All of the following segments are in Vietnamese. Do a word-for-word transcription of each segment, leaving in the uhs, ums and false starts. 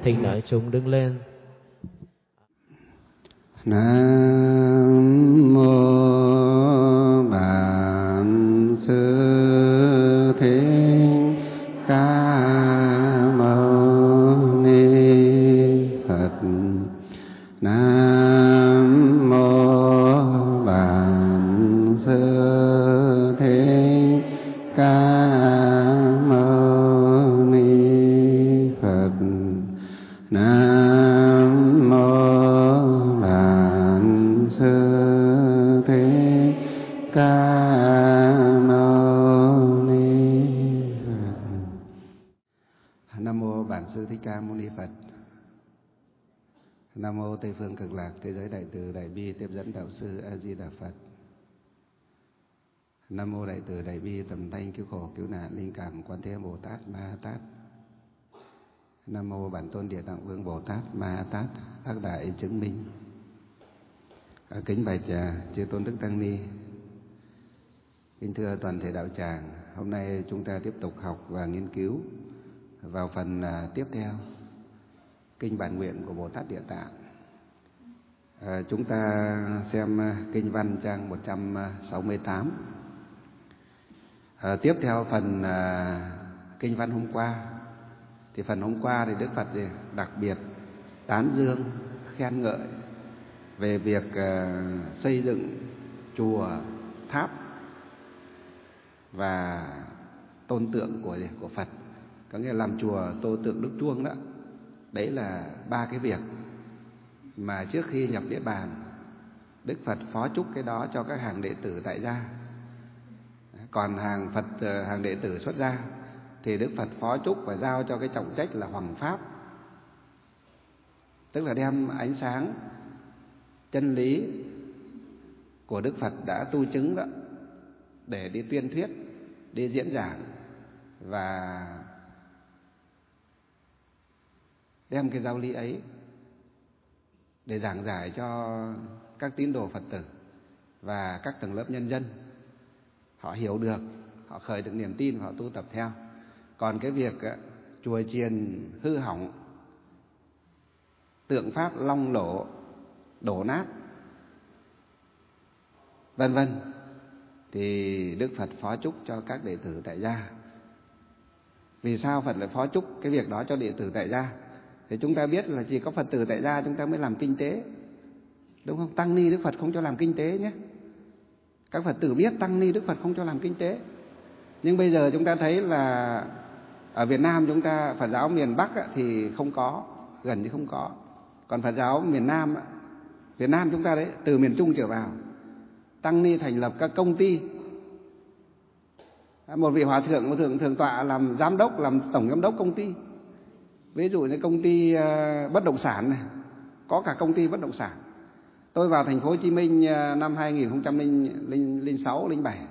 Thỉnh nói chúng đứng lên. Nam mô Bản Sư Thích Ca Mâu Ni Phật. Nam mô Bản Sư Thích Ca Mâu Ni Phật. Nam mô Bản Sư Thích Ca Mâu Ni Phật. Nam mô Bản Sư Thích Ca Mâu Ni Phật. Nam mô Tây phương Cực Lạc Thế giới Đại từ Đại bi Tiếp dẫn Đạo sư A Di Đà Phật. Nam mô Đại từ Đại bi Tầm thanh cứu khổ cứu nạn linh cảm Quan Thế Bồ Tát Ma Ha Tát. Nam mô Bản Tôn Địa Tạng Vương Bồ Tát Ma Ha Tát Tác Đại Chứng Minh. À, kính bạch chư Tôn Đức Tăng Ni, kính thưa toàn thể đạo tràng, hôm nay chúng ta tiếp tục học và nghiên cứu vào phần à, tiếp theo kinh bản nguyện của Bồ Tát Địa Tạng. À, chúng ta xem kinh văn trang một trăm sáu mươi tám. À, tiếp theo phần à, kinh văn hôm qua. Thì phần hôm qua thì Đức Phật đặc biệt tán dương, khen ngợi về việc uh, xây dựng chùa, tháp và tôn tượng của của Phật. Có nghĩa là làm chùa tô tượng Đức Chuông đó. Đấy là ba cái việc mà trước khi nhập Niết Bàn, Đức Phật phó chúc cái đó cho các hàng đệ tử tại gia. Còn hàng Phật, hàng đệ tử xuất gia thì Đức Phật phó chúc và giao cho cái trọng trách là hoằng pháp, tức là đem ánh sáng chân lý của Đức Phật đã tu chứng đó để đi tuyên thuyết, đi diễn giảng và đem cái giáo lý ấy để giảng giải cho các tín đồ Phật tử và các tầng lớp nhân dân. Họ hiểu được, họ khởi được niềm tin và họ tu tập theo. Còn cái việc chùa chiền hư hỏng, tượng pháp long lổ, đổ nát, vân vân, thì Đức Phật phó chúc cho các đệ tử tại gia. Vì sao Phật lại phó chúc cái việc đó cho đệ tử tại gia? Thì chúng ta biết là chỉ có Phật tử tại gia chúng ta mới làm kinh tế, đúng không? Tăng ni Đức Phật không cho làm kinh tế nhé. Các Phật tử biết tăng ni Đức Phật không cho làm kinh tế. Nhưng bây giờ chúng ta thấy là ở Việt Nam chúng ta, Phật giáo miền Bắc thì không có, gần như không có. Còn Phật giáo miền Nam, Việt Nam chúng ta đấy, từ miền Trung trở vào, tăng ni thành lập các công ty. Một vị hòa thượng, một thượng thượng tọa làm giám đốc, làm tổng giám đốc công ty. Ví dụ như công ty bất động sản này, có cả công ty bất động sản. Tôi vào thành phố Hồ Chí Minh năm hai nghìn không trăm lẻ sáu lẻ bảy.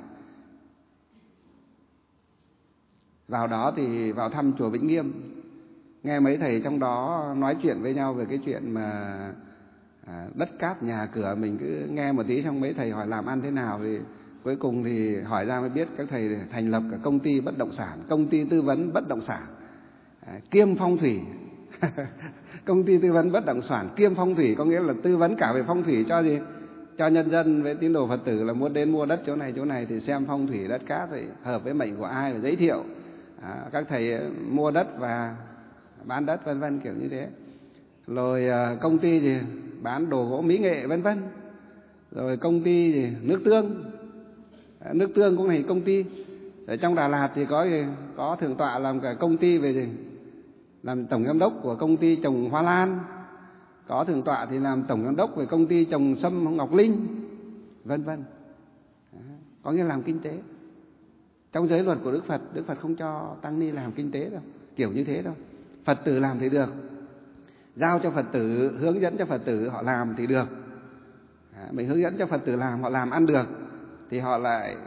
Vào đó thì vào thăm chùa Vĩnh Nghiêm, nghe mấy thầy trong đó nói chuyện với nhau về cái chuyện mà à, đất cát nhà cửa. Mình cứ nghe một tí, xong mấy thầy hỏi làm ăn thế nào, thì cuối cùng thì hỏi ra mới biết các thầy thành lập cả công ty bất động sản, công ty tư vấn bất động sản, à, kiêm phong thủy. Công ty tư vấn bất động sản kiêm phong thủy, có nghĩa là tư vấn cả về phong thủy cho gì? Cho nhân dân với tín đồ Phật tử là muốn đến mua đất chỗ này chỗ này thì xem phong thủy đất cát thì hợp với mệnh của ai và giới thiệu. À, các thầy mua đất và bán đất vân vân kiểu như thế. Rồi à, công ty thì bán đồ gỗ mỹ nghệ vân vân. Rồi công ty thì nước tương, à, nước tương cũng là công ty. Ở trong Đà Lạt thì có có thượng tọa làm cả công ty về gì? Làm tổng giám đốc của công ty trồng hoa lan. Có thượng tọa thì làm tổng giám đốc về công ty trồng sâm ngọc linh, vân vân. Có nghĩa làm kinh tế. Trong giới luật của Đức Phật, Đức Phật không cho tăng ni làm kinh tế đâu, kiểu như thế đâu. Phật tử làm thì được, giao cho Phật tử, hướng dẫn cho Phật tử họ làm thì được. Mình hướng dẫn cho Phật tử làm, họ làm ăn được thì họ lại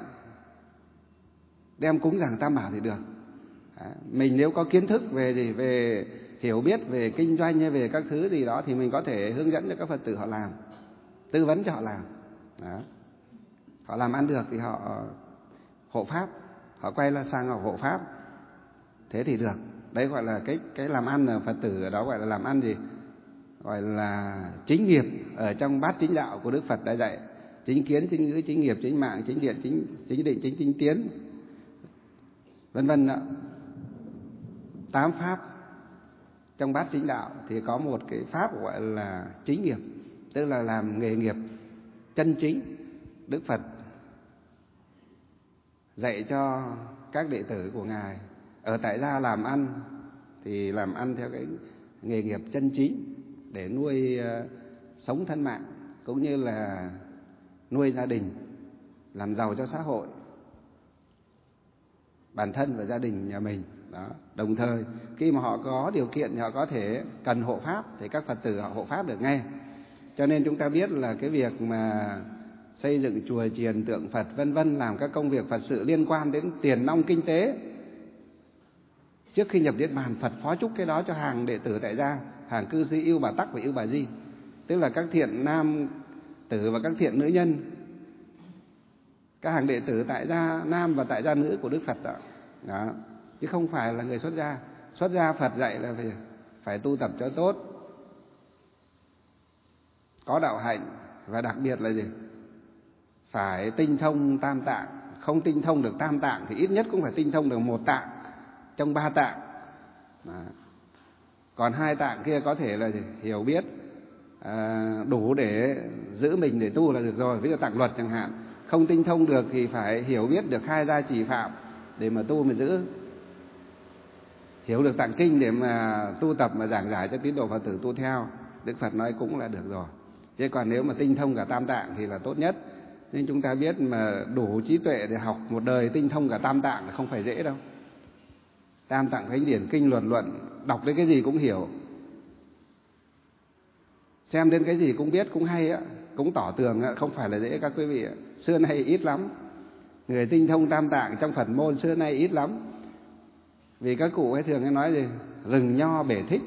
đem cúng dường tam bảo thì được. Mình nếu có kiến thức về gì, về hiểu biết về kinh doanh hay về các thứ gì đó thì mình có thể hướng dẫn cho các Phật tử họ làm, tư vấn cho họ làm. Đó. Họ làm ăn được thì họ hộ pháp, họ quay ra sang họ hộ pháp, thế thì được. Đấy gọi là cái cái làm ăn ở Phật tử ở đó gọi là làm ăn gì? Gọi là chính nghiệp ở trong bát chính đạo của Đức Phật đã dạy. Chính kiến, chính ngữ, chính nghiệp, chính mạng, chính điện, chính chính định, chính chính tiến, vân vân đó. Tám pháp trong bát chính đạo thì có một cái pháp gọi là chính nghiệp, tức là làm nghề nghiệp chân chính. Đức Phật dạy cho các đệ tử của Ngài ở tại gia làm ăn thì làm ăn theo cái nghề nghiệp chân chính để nuôi uh, sống thân mạng cũng như là nuôi gia đình, làm giàu cho xã hội, bản thân và gia đình nhà mình. Đó. Đồng thời khi mà họ có điều kiện thì họ có thể cần hộ pháp thì các Phật tử họ hộ pháp được ngay. Cho nên chúng ta biết là cái việc mà xây dựng chùa chiền tượng Phật vân vân, làm các công việc Phật sự liên quan đến tiền nong kinh tế, trước khi nhập niết bàn Phật phó chúc cái đó cho hàng đệ tử tại gia, hàng cư sĩ Ưu Bà Tắc và Ưu Bà Di, tức là các thiện nam tử và các thiện nữ nhân, các hàng đệ tử tại gia nam và tại gia nữ của Đức Phật đó. Đó. Chứ không phải là người xuất gia. Xuất gia Phật dạy là phải, phải tu tập cho tốt, có đạo hạnh, và đặc biệt là gì? Phải tinh thông tam tạng. Không tinh thông được tam tạng thì ít nhất cũng phải tinh thông được một tạng trong ba tạng. Đó. Còn hai tạng kia có thể là gì? Hiểu biết à, đủ để giữ mình để tu là được rồi. Ví dụ tạng luật chẳng hạn, không tinh thông được thì phải hiểu biết được khai gia trì phạm để mà tu mà giữ. Hiểu được tạng kinh để mà tu tập mà giảng giải cho tín đồ Phật tử tu theo, Đức Phật nói cũng là được rồi. Chứ còn nếu mà tinh thông cả tam tạng thì là tốt nhất. Nhưng chúng ta biết mà đủ trí tuệ để học một đời tinh thông cả tam tạng là không phải dễ đâu. Tam tạng thánh điển kinh luận luận, đọc đến cái gì cũng hiểu, xem đến cái gì cũng biết, cũng hay á, cũng tỏ tường á, không phải là dễ các quý vị ạ. Xưa nay ít lắm. Người tinh thông tam tạng trong Phật môn xưa nay ít lắm. Vì các cụ ấy thường hay nói gì? Rừng nho bể thích.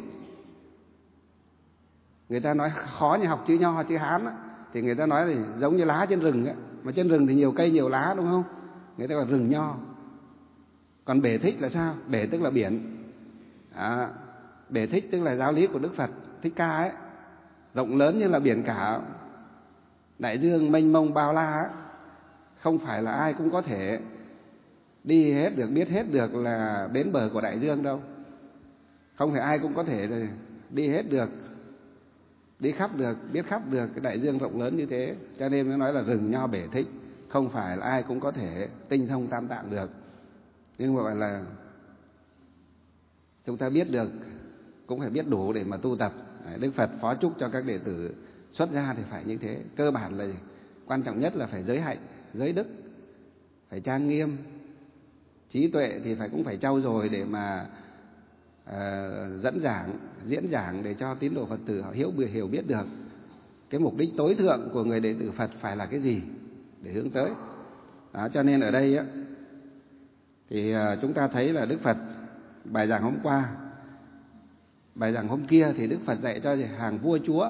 Người ta nói khó như học chữ nho, chữ Hán á, thì người ta nói là giống như lá trên rừng á. Mà trên rừng thì nhiều cây nhiều lá đúng không? Người ta gọi rừng nho. Còn bể thích là sao? Bể tức là biển. À, bể thích tức là giáo lý của Đức Phật Thích Ca ấy, rộng lớn như là biển cả, đại dương mênh mông bao la ấy. Không phải là ai cũng có thể đi hết được, biết hết được là bến bờ của đại dương đâu. Không phải ai cũng có thể đi hết được, đi khắp được, biết khắp được cái đại dương rộng lớn như thế. Cho nên nó nói là rừng nho bể thích. Không phải là ai cũng có thể tinh thông tam tạng được. Nhưng mà gọi là chúng ta biết được, cũng phải biết đủ để mà tu tập. Đức Phật phó chúc cho các đệ tử xuất gia thì phải như thế. Cơ bản là gì? Quan trọng nhất là phải giới hạnh, giới đức, phải trang nghiêm. Trí tuệ thì phải cũng phải trau dồi để mà uh, dẫn giảng, diễn giảng để cho tín đồ Phật tử họ hiểu, hiểu biết được cái mục đích tối thượng của người đệ tử Phật phải là cái gì để hướng tới. Đó, cho nên ở đây á, thì uh, chúng ta thấy là Đức Phật bài giảng hôm qua, bài giảng hôm kia thì Đức Phật dạy cho hàng vua chúa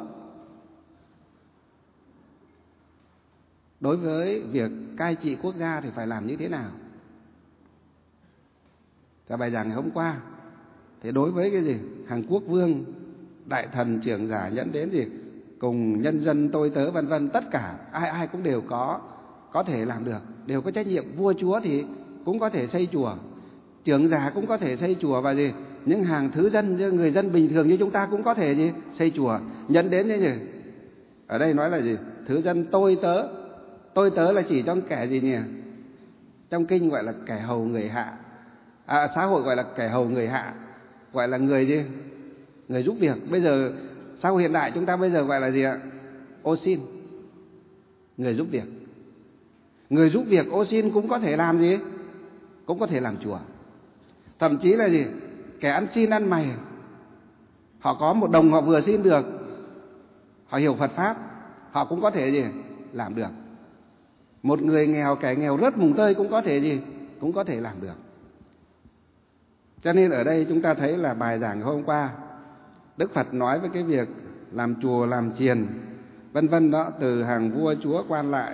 đối với việc cai trị quốc gia thì phải làm như thế nào. Và bài giảng ngày hôm qua thì đối với cái gì? Hàng quốc vương, đại thần, trưởng giả nhẫn đến gì? Cùng nhân dân tôi tớ vân vân, tất cả ai ai cũng đều có có thể làm được, đều có trách nhiệm. Vua chúa thì cũng có thể xây chùa, trưởng giả cũng có thể xây chùa, và gì? Những hàng thứ dân, người dân bình thường như chúng ta cũng có thể gì? Xây chùa. Nhẫn đến thế gì? Ở đây nói là gì? Thứ dân tôi tớ. Tôi tớ là chỉ trong kẻ gì nhỉ? Trong kinh gọi là kẻ hầu người hạ. À, xã hội gọi là kẻ hầu người hạ, gọi là người gì? Người giúp việc. Bây giờ xã hội hiện đại chúng ta bây giờ gọi là gì ạ? Ô xin. Người giúp việc. Người giúp việc ô xin cũng có thể làm gì? Cũng có thể làm chùa. Thậm chí là gì? Kẻ ăn xin ăn mày, họ có một đồng họ vừa xin được, họ hiểu Phật Pháp, họ cũng có thể gì? Làm được. Một người nghèo, kẻ nghèo rớt mùng tơi cũng có thể gì? Cũng có thể làm được. Cho nên ở đây chúng ta thấy là bài giảng hôm qua Đức Phật nói với cái việc làm chùa, làm chiền vân vân đó, từ hàng vua chúa quan lại,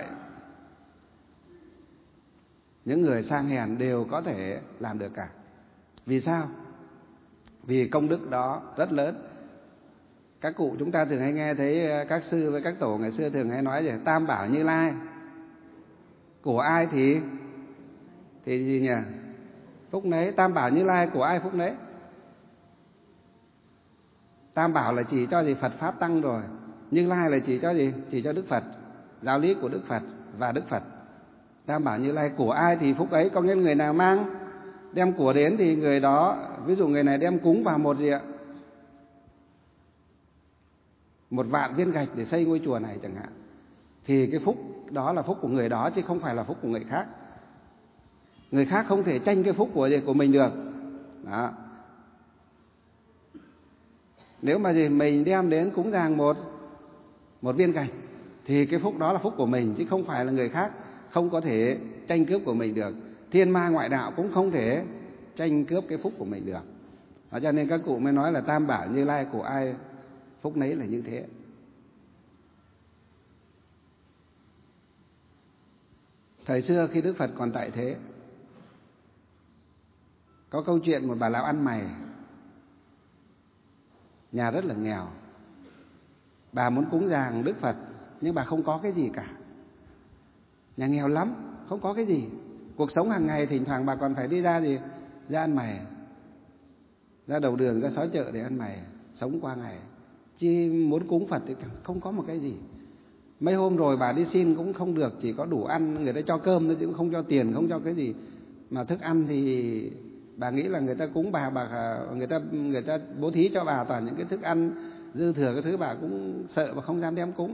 những người sang hèn đều có thể làm được cả. Vì sao? Vì công đức đó rất lớn. Các cụ chúng ta thường hay nghe thấy các sư với các tổ ngày xưa thường hay nói gì tam bảo Như Lai. Của ai thì thì gì nhỉ? Phúc nấy. Tam bảo Như Lai của ai phúc nấy. Tam bảo là chỉ cho gì? Phật Pháp Tăng rồi. Như Lai là chỉ cho gì? Chỉ cho Đức Phật, giáo lý của Đức Phật và Đức Phật. Tam bảo Như Lai của ai thì phúc ấy. Có nghĩa người nào mang đem của đến thì người đó, ví dụ người này đem cúng vào một gì ạ? Một vạn viên gạch để xây ngôi chùa này chẳng hạn, thì cái phúc đó là phúc của người đó chứ không phải là phúc của người khác. Người khác không thể tranh cái phúc của gì của mình được. Đó. Nếu mà gì mình đem đến cúng dường một một viên gạch thì cái phúc đó là phúc của mình chứ không phải là người khác không có thể tranh cướp của mình được. Thiên ma ngoại đạo cũng không thể tranh cướp cái phúc của mình được. Đó, cho nên các cụ mới nói là tam bảo Như Lai của ai phúc nấy là như thế. Thời xưa khi Đức Phật còn tại thế, có câu chuyện một bà lão ăn mày, nhà rất là nghèo. Bà muốn cúng dường Đức Phật nhưng bà không có cái gì cả. Nhà nghèo lắm, không có cái gì. Cuộc sống hàng ngày thỉnh thoảng bà còn phải đi ra gì? Ra ăn mày, ra đầu đường, ra xó chợ để ăn mày, sống qua ngày. Chứ muốn cúng Phật thì không có một cái gì. Mấy hôm rồi bà đi xin cũng không được, chỉ có đủ ăn, người ta cho cơm thôi chứ cũng không cho tiền, không cho cái gì. Mà thức ăn thì bà nghĩ là người ta cúng bà, bà người ta người ta bố thí cho bà toàn những cái thức ăn dư thừa, cái thứ bà cũng sợ và không dám đem cúng.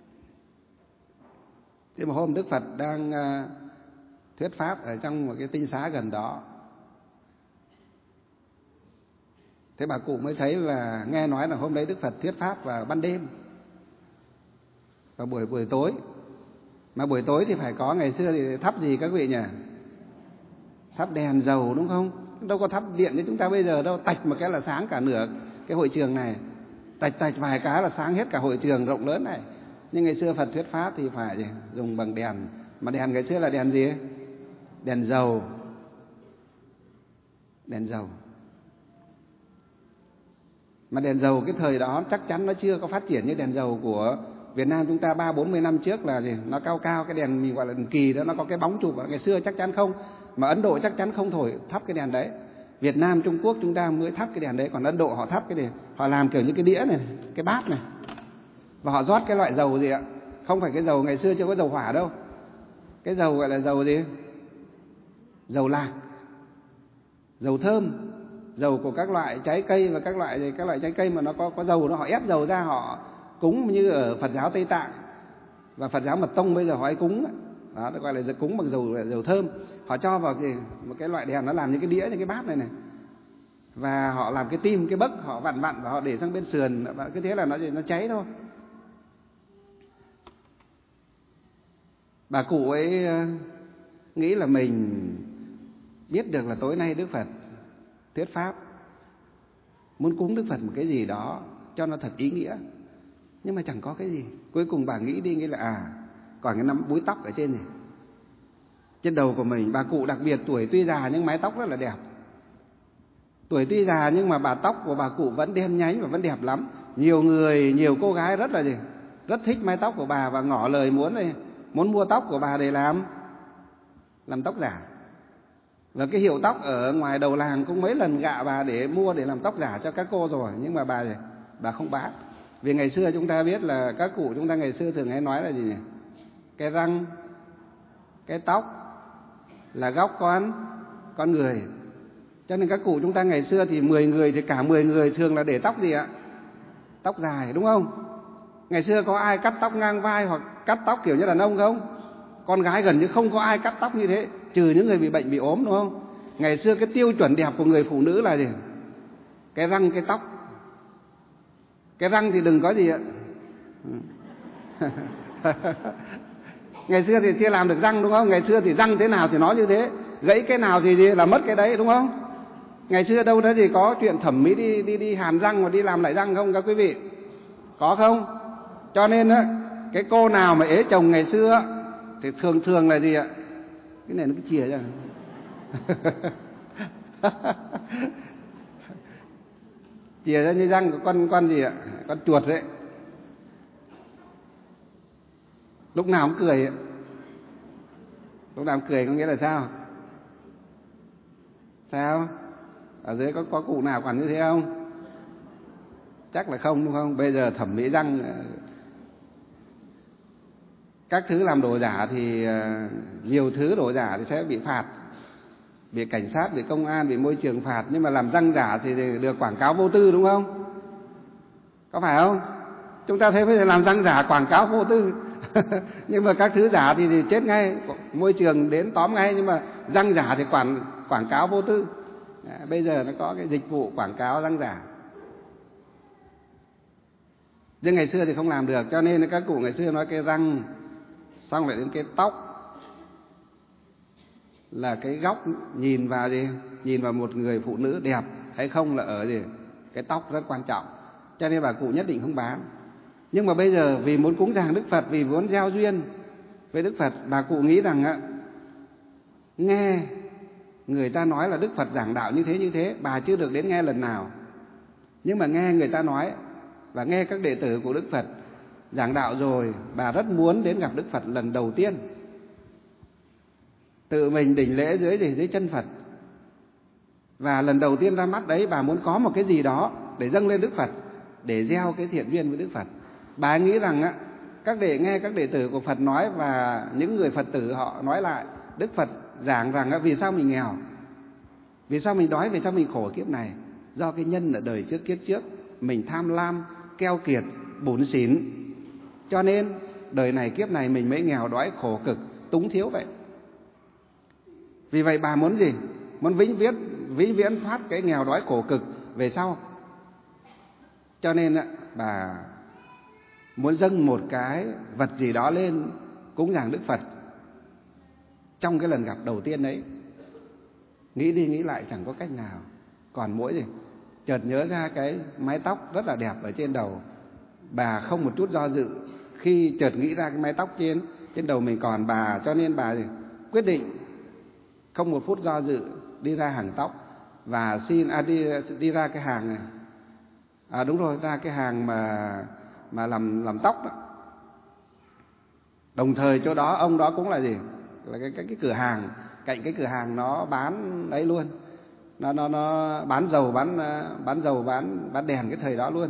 Thế mà hôm Đức Phật đang thuyết pháp ở trong một cái tinh xá gần đó, thế bà cụ mới thấy là nghe nói là hôm đấy Đức Phật thuyết pháp vào ban đêm, vào buổi buổi tối. Mà buổi tối thì phải có, ngày xưa thì thắp gì các vị nhỉ? Thắp đèn dầu đúng không? Đâu có thắp điện như chúng ta bây giờ đâu, tạch một cái là sáng cả nửa cái hội trường này, tạch tạch vài cái là sáng hết cả hội trường rộng lớn này. Nhưng ngày xưa Phật thuyết pháp thì phải dùng bằng đèn, mà đèn ngày xưa là đèn gì? Đèn dầu. Đèn dầu. Mà đèn dầu cái thời đó chắc chắn nó chưa có phát triển như đèn dầu của Việt Nam chúng ta ba bốn mươi năm trước là gì? Nó cao cao, cái đèn mình gọi là đèn kỳ đó, nó có cái bóng chụp. Ngày xưa chắc chắn không. Mà Ấn Độ chắc chắn không thổi thắp cái đèn đấy. Việt Nam, Trung Quốc chúng ta mới thắp cái đèn đấy. Còn Ấn Độ họ thắp cái đèn, họ làm kiểu như cái đĩa này, cái bát này, và họ rót cái loại dầu gì ạ? Không phải cái dầu ngày xưa chưa có dầu hỏa đâu. Cái dầu gọi là dầu gì? Dầu lạc, dầu thơm, dầu của các loại trái cây và các loại các loại trái cây mà nó có có dầu, nó họ ép dầu ra họ cúng, như ở Phật giáo Tây Tạng và Phật giáo Mật Tông bây giờ họ hay cúng đó, nó gọi là cúng bằng dầu dầu thơm. Họ cho vào gì? Một cái loại đèn nó làm như cái đĩa, như cái bát này này, và họ làm cái tim, cái bấc, họ vặn vặn và họ để sang bên sườn, và cứ thế là nó nó cháy thôi. Bà cụ ấy nghĩ là mình biết được là tối nay Đức Phật thuyết pháp, muốn cúng Đức Phật một cái gì đó cho nó thật ý nghĩa, nhưng mà chẳng có cái gì. Cuối cùng bà nghĩ đi nghĩ là à, còn cái nắm búi tóc ở trên này, trên đầu của mình. Bà cụ đặc biệt tuổi tuy già nhưng mái tóc rất là đẹp. Tuổi tuy già nhưng mà bà tóc của bà cụ vẫn đen nhánh và vẫn đẹp lắm. Nhiều người, nhiều cô gái rất là gì, rất thích mái tóc của bà và ngỏ lời muốn này, muốn mua tóc của bà để làm làm tóc giả. Và cái hiệu tóc ở ngoài đầu làng cũng mấy lần gạ bà để mua để làm tóc giả cho các cô rồi, nhưng mà bà bà không bán. Vì ngày xưa chúng ta biết là các cụ chúng ta ngày xưa thường hay nói là gì nhỉ? Cái răng, cái tóc là góc con con người. Cho nên các cụ chúng ta ngày xưa thì mười người thì cả mười người thường là để tóc gì ạ? Tóc dài, đúng không? Ngày xưa có ai cắt tóc ngang vai hoặc cắt tóc kiểu như đàn ông không? Con gái gần như không có ai cắt tóc như thế, trừ những người bị bệnh, bị ốm, đúng không? Ngày xưa cái tiêu chuẩn đẹp của người phụ nữ là gì? Cái răng, cái tóc. Cái răng thì đừng có gì ạ. Ngày xưa thì chưa làm được răng, đúng không? Ngày xưa thì răng thế nào thì nói như thế, gãy cái nào thì gì là mất cái đấy, đúng không? Ngày xưa đâu đó thì có chuyện thẩm mỹ đi đi đi hàn răng và đi làm lại răng không các quý vị? Có không? Cho nên á, cái cô nào mà ế chồng ngày xưa thì thường thường là gì ạ? Cái này nó cứ chìa ra. Chìa ra như răng của con con gì ạ? Con chuột đấy. Lúc nào cũng cười ạ. Lúc nào cũng cười có nghĩa là sao? Sao? Ở dưới có có cụ nào còn như thế không? Chắc là không đúng không? Bây giờ thẩm mỹ răng các thứ làm đồ giả thì nhiều thứ đồ giả thì sẽ bị phạt, bị cảnh sát, bị công an, bị môi trường phạt. Nhưng mà làm răng giả thì được quảng cáo vô tư đúng không? Có phải không? Chúng ta thấy bây giờ làm răng giả quảng cáo vô tư nhưng mà các thứ giả thì, thì chết ngay, môi trường đến tóm ngay. Nhưng mà răng giả thì quảng, quảng cáo vô tư. À, bây giờ nó có cái dịch vụ quảng cáo răng giả. Nhưng ngày xưa thì không làm được. Cho nên các cụ ngày xưa nói cái răng, xong lại đến cái tóc, là cái góc nhìn vào gì? Nhìn vào một người phụ nữ đẹp hay không là ở gì? Cái tóc rất quan trọng. Cho nên bà cụ nhất định không bán. Nhưng mà bây giờ vì muốn cúng dường Đức Phật, vì muốn gieo duyên với Đức Phật, bà cụ nghĩ rằng á, nghe người ta nói là Đức Phật giảng đạo như thế như thế, bà chưa được đến nghe lần nào. Nhưng mà nghe người ta nói và nghe các đệ tử của Đức Phật giảng đạo rồi, bà rất muốn đến gặp Đức Phật lần đầu tiên. Tự mình đảnh lễ dưới gì? Dưới chân Phật. Và lần đầu tiên ra mắt đấy, bà muốn có một cái gì đó để dâng lên Đức Phật, để gieo cái thiện duyên với Đức Phật. Bà nghĩ rằng á, các đệ nghe các đệ tử của Phật nói và những người Phật tử họ nói lại, Đức Phật giảng rằng á, vì sao mình nghèo, vì sao mình đói, vì sao mình khổ kiếp này? Do cái nhân ở đời trước kiếp trước mình tham lam, keo kiệt, bủn xỉn, cho nên đời này kiếp này mình mới nghèo đói khổ cực, túng thiếu vậy. Vì vậy bà muốn gì? Muốn vĩnh viễn, vĩnh viễn thoát cái nghèo đói khổ cực về sau. Cho nên á, bà muốn dâng một cái vật gì đó lên cúng dường Đức Phật trong cái lần gặp đầu tiên đấy. Nghĩ đi nghĩ lại chẳng có cách nào, còn mỗi gì? Chợt nhớ ra cái mái tóc rất là đẹp ở trên đầu. Bà không một chút do dự, khi chợt nghĩ ra cái mái tóc trên trên đầu mình còn bà, cho nên bà gì? Quyết định không một phút do dự đi ra hàng tóc và xin à, đi đi ra cái hàng này. À đúng rồi, ra cái hàng mà mà làm làm tóc đó. Đồng thời chỗ đó ông đó cũng là gì? Là cái cái cái cửa hàng, cạnh cái cửa hàng nó bán đấy luôn. Nó nó nó bán dầu, bán bán dầu, bán bán đèn cái thời đó luôn.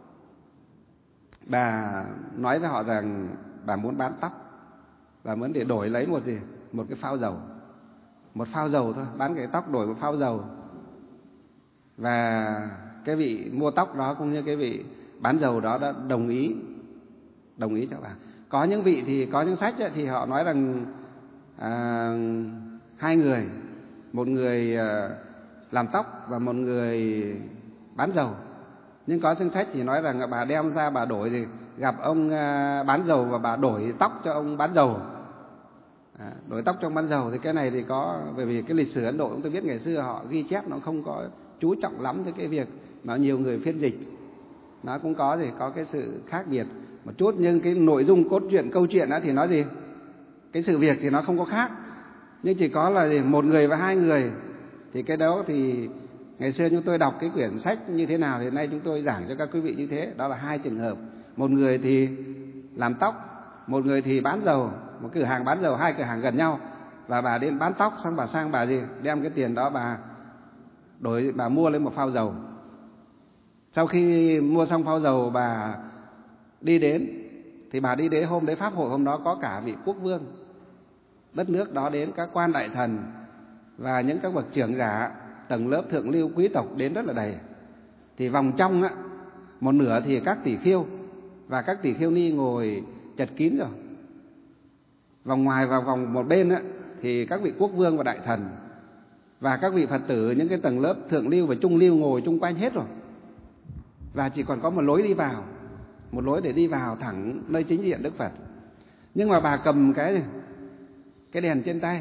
Bà nói với họ rằng bà muốn bán tóc, bà muốn để đổi lấy một gì? Một cái phao dầu. Một phao dầu thôi, bán cái tóc đổi một phao dầu. Và cái vị mua tóc đó cũng như cái vị bán dầu đó đã đồng ý, đồng ý cho bà. Có những vị thì có những sách ấy, thì họ nói rằng à, hai người, một người à, làm tóc và một người bán dầu. Nhưng có những sách thì nói rằng bà đem ra bà đổi thì gặp ông à, bán dầu và bà đổi tóc cho ông bán dầu. À, đổi tóc cho ông bán dầu thì cái này thì có, bởi vì cái lịch sử Ấn Độ chúng tôi biết ngày xưa họ ghi chép nó không có chú trọng lắm tới cái việc mà nhiều người phiên dịch. Nó cũng có gì, có cái sự khác biệt một chút, nhưng cái nội dung cốt truyện câu chuyện đó thì nói gì? Cái sự việc thì nó không có khác. Nhưng chỉ có là gì? Một người và hai người. Thì cái đó thì ngày xưa chúng tôi đọc cái quyển sách như thế nào thì nay chúng tôi giảng cho các quý vị như thế. Đó là hai trường hợp. Một người thì làm tóc, một người thì bán dầu. Một cửa hàng bán dầu, hai cửa hàng gần nhau. Và bà đến bán tóc, xong bà sang bà gì? Đem cái tiền đó bà đổi, bà mua lên một phao dầu. Sau khi mua xong phao dầu bà đi đến, thì bà đi đến hôm đấy pháp hội hôm đó có cả vị quốc vương đất nước đó đến, các quan đại thần và những các bậc trưởng giả, tầng lớp thượng lưu quý tộc đến rất là đầy. Thì vòng trong á, một nửa thì các tỷ khưu và các tỷ khưu ni ngồi chật kín rồi. Vòng ngoài và vòng một bên á, thì các vị quốc vương và đại thần và các vị Phật tử, những cái tầng lớp thượng lưu và trung lưu ngồi chung quanh hết rồi. Và chỉ còn có một lối đi vào, một lối để đi vào thẳng nơi chính diện Đức Phật. Nhưng mà bà cầm cái cái đèn trên tay.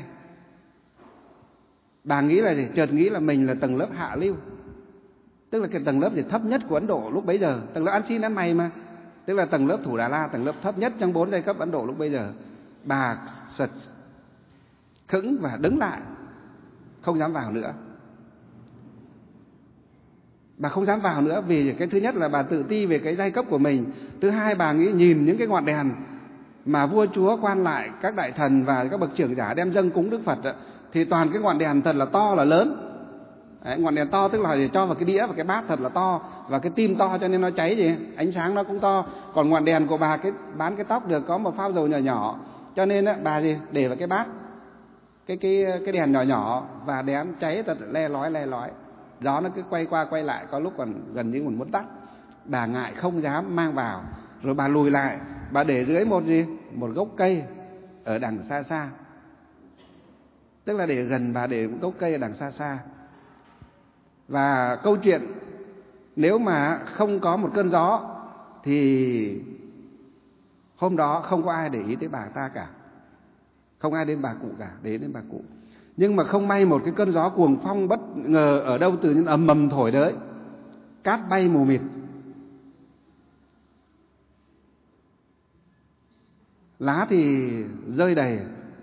Bà nghĩ là gì? Chợt nghĩ là mình là tầng lớp hạ lưu, tức là cái tầng lớp gì thấp nhất của Ấn Độ lúc bấy giờ, tầng lớp ăn xin ăn mày mà, tức là tầng lớp Thủ Đà La, tầng lớp thấp nhất trong bốn giai cấp Ấn Độ lúc bấy giờ. Bà sật khững và đứng lại, không dám vào nữa. Bà không dám vào nữa, vì cái thứ nhất là bà tự ti về cái giai cấp của mình. Thứ hai, bà nghĩ nhìn những cái ngọn đèn mà vua chúa, quan lại, các đại thần và các bậc trưởng giả đem dâng cúng Đức Phật đó, thì toàn cái ngọn đèn thật là to là lớn. Đấy, ngọn đèn to tức là để cho vào cái đĩa và cái bát thật là to, và cái tim to cho nên nó cháy gì, ánh sáng nó cũng to. Còn ngọn đèn của bà cái bán cái tóc được có một phao dầu nhỏ nhỏ, cho nên á, bà gì để vào cái bát cái cái cái đèn nhỏ nhỏ và đèn cháy thật le lói le lói. Gió nó cứ quay qua quay lại, có lúc còn gần như còn muốn tắt. Bà ngại không dám mang vào, rồi bà lùi lại, bà để dưới một gì một gốc cây ở đằng xa xa. Tức là để gần bà để một gốc cây ở đằng xa xa. Và câu chuyện nếu mà không có một cơn gió thì hôm đó không có ai để ý tới bà ta cả, không ai đến bà cụ cả, để ý đến bà cụ. Nhưng mà không may một cái cơn gió cuồng phong bất ngờ ở đâu từ những ầm ầm thổi tới, cát bay mù mịt, lá thì rơi đầy,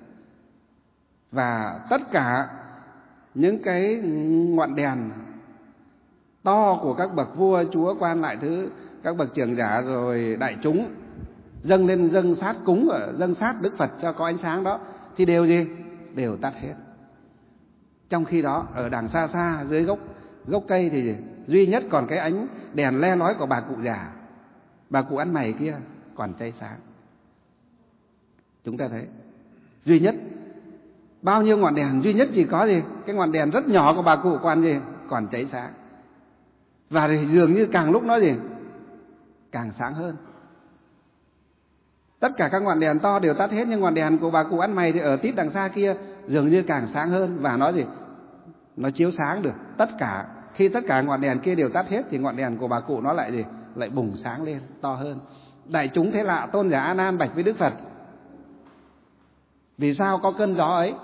và tất cả những cái ngọn đèn to của các bậc vua chúa, quan lại thứ, các bậc trưởng giả rồi đại chúng dâng lên, dâng sát cúng, dâng sát Đức Phật cho có ánh sáng đó, thì đều gì đều tắt hết. Trong khi đó ở đằng xa xa dưới gốc gốc cây thì duy nhất còn cái ánh đèn le lói của bà cụ già, bà cụ ăn mày kia còn cháy sáng. Chúng ta thấy duy nhất, bao nhiêu ngọn đèn duy nhất chỉ có gì cái ngọn đèn rất nhỏ của bà cụ còn gì còn cháy sáng. Và thì dường như càng lúc nó gì càng sáng hơn. Tất cả các ngọn đèn to đều tắt hết, nhưng ngọn đèn của bà cụ ăn mày thì ở tít đằng xa kia dường như càng sáng hơn, và nó gì nó chiếu sáng được tất cả. Khi tất cả ngọn đèn kia đều tắt hết thì ngọn đèn của bà cụ nó lại gì lại bùng sáng lên to hơn. Đại chúng thấy lạ, tôn giả A Nan bạch với Đức Phật: vì sao có cơn gió ấy,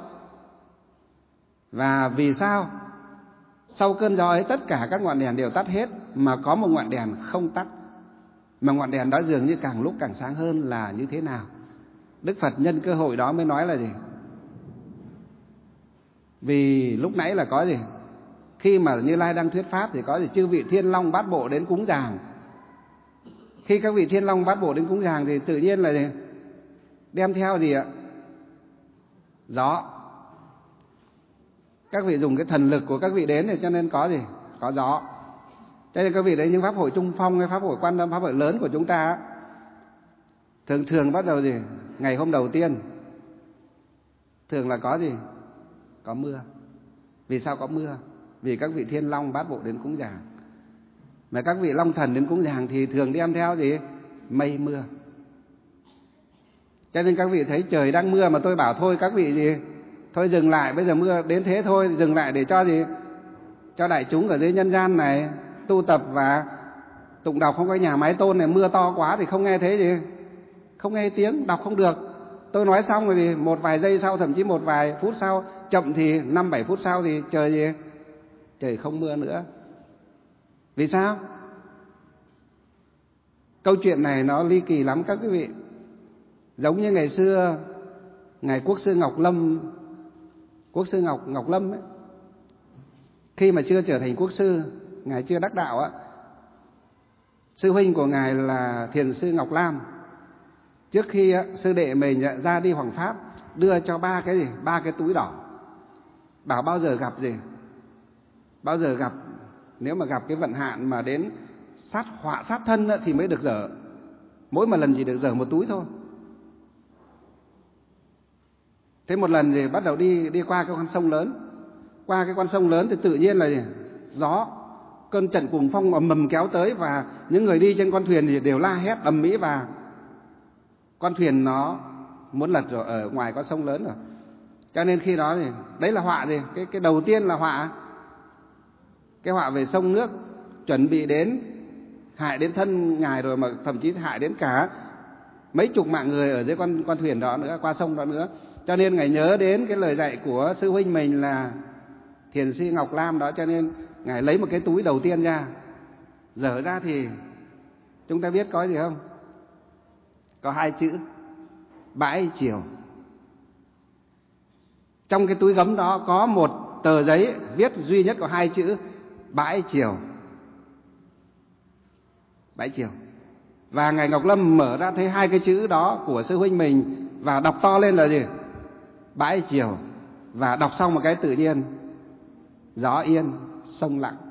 và vì sao sau cơn gió ấy tất cả các ngọn đèn đều tắt hết, mà có một ngọn đèn không tắt, mà ngọn đèn đó dường như càng lúc càng sáng hơn là như thế nào? Đức Phật nhân cơ hội đó mới nói là gì? Vì lúc nãy là có gì? Khi mà Như Lai đang thuyết pháp thì có gì? Chư vị Thiên Long Bát Bộ đến cúng dường. Khi các vị Thiên Long Bát Bộ đến cúng dường thì tự nhiên là gì? Đem theo gì ạ? Gió. Các vị dùng cái thần lực của các vị đến thì cho nên có gì? Có gió. Cho nên các vị đấy những pháp hội trung phong hay pháp hội Quan Âm, pháp hội lớn của chúng ta thường thường bắt đầu gì? Ngày hôm đầu tiên thường là có gì? Có mưa. Vì sao có mưa? Vì các vị Thiên Long Bát Bộ đến cúng dường. Mà các vị Long Thần đến cúng dường thì thường đem theo gì? Mây mưa. Cho nên các vị thấy trời đang mưa mà tôi bảo thôi các vị gì? Thôi dừng lại, bây giờ mưa đến thế thôi, dừng lại để cho gì? Cho đại chúng ở dưới nhân gian này tu tập và tụng đọc, không có nhà máy tôn này, mưa to quá thì không nghe thấy gì? Không nghe tiếng, đọc không được. Tôi nói xong rồi thì một vài giây sau, thậm chí một vài phút sau, chậm thì năm bảy phút sau thì trời gì? Trời không mưa nữa. Vì sao? Câu chuyện này nó ly kỳ lắm các quý vị. Giống như ngày xưa ngài Quốc sư Ngọc Lâm, Quốc sư Ngọc Ngọc Lâm ấy, khi mà chưa trở thành quốc sư, ngài chưa đắc đạo á, sư huynh của ngài là Thiền sư Ngọc Lam, trước khi á, sư đệ mình ra đi hoằng pháp, đưa cho ba cái gì? Ba cái túi đỏ. Bảo bao giờ gặp gì? Bao giờ gặp, nếu mà gặp cái vận hạn mà đến sát họa sát thân á, thì mới được dở. Mỗi một lần chỉ được dở một túi thôi. Thế một lần thì bắt đầu đi đi qua cái con sông lớn. Qua cái con sông lớn thì tự nhiên là gì? Gió, cơn trận cuồng phong ầm ầm kéo tới, và những người đi trên con thuyền thì đều la hét ầm ĩ, và con thuyền nó muốn lật rồi ở ngoài con sông lớn rồi. Cho nên khi đó thì đấy là họa gì? Cái cái đầu tiên là họa, cái họa về sông nước, chuẩn bị đến hại đến thân ngài rồi, mà thậm chí hại đến cả mấy chục mạng người ở dưới con con thuyền đó nữa, qua sông đó nữa. Cho nên ngài nhớ đến cái lời dạy của sư huynh mình là Thiền sư Ngọc Lam đó, cho nên ngài lấy một cái túi đầu tiên ra, dở ra thì chúng ta biết có gì không? Có hai chữ: bãi chiều. Trong cái túi gấm đó có một tờ giấy viết duy nhất có hai chữ: bãi chiều. Bãi chiều. Và ngài Ngọc Lâm mở ra thấy hai cái chữ đó của sư huynh mình và đọc to lên là gì? Bãi chiều. Và đọc xong một cái tự nhiên, gió yên, sông lặng.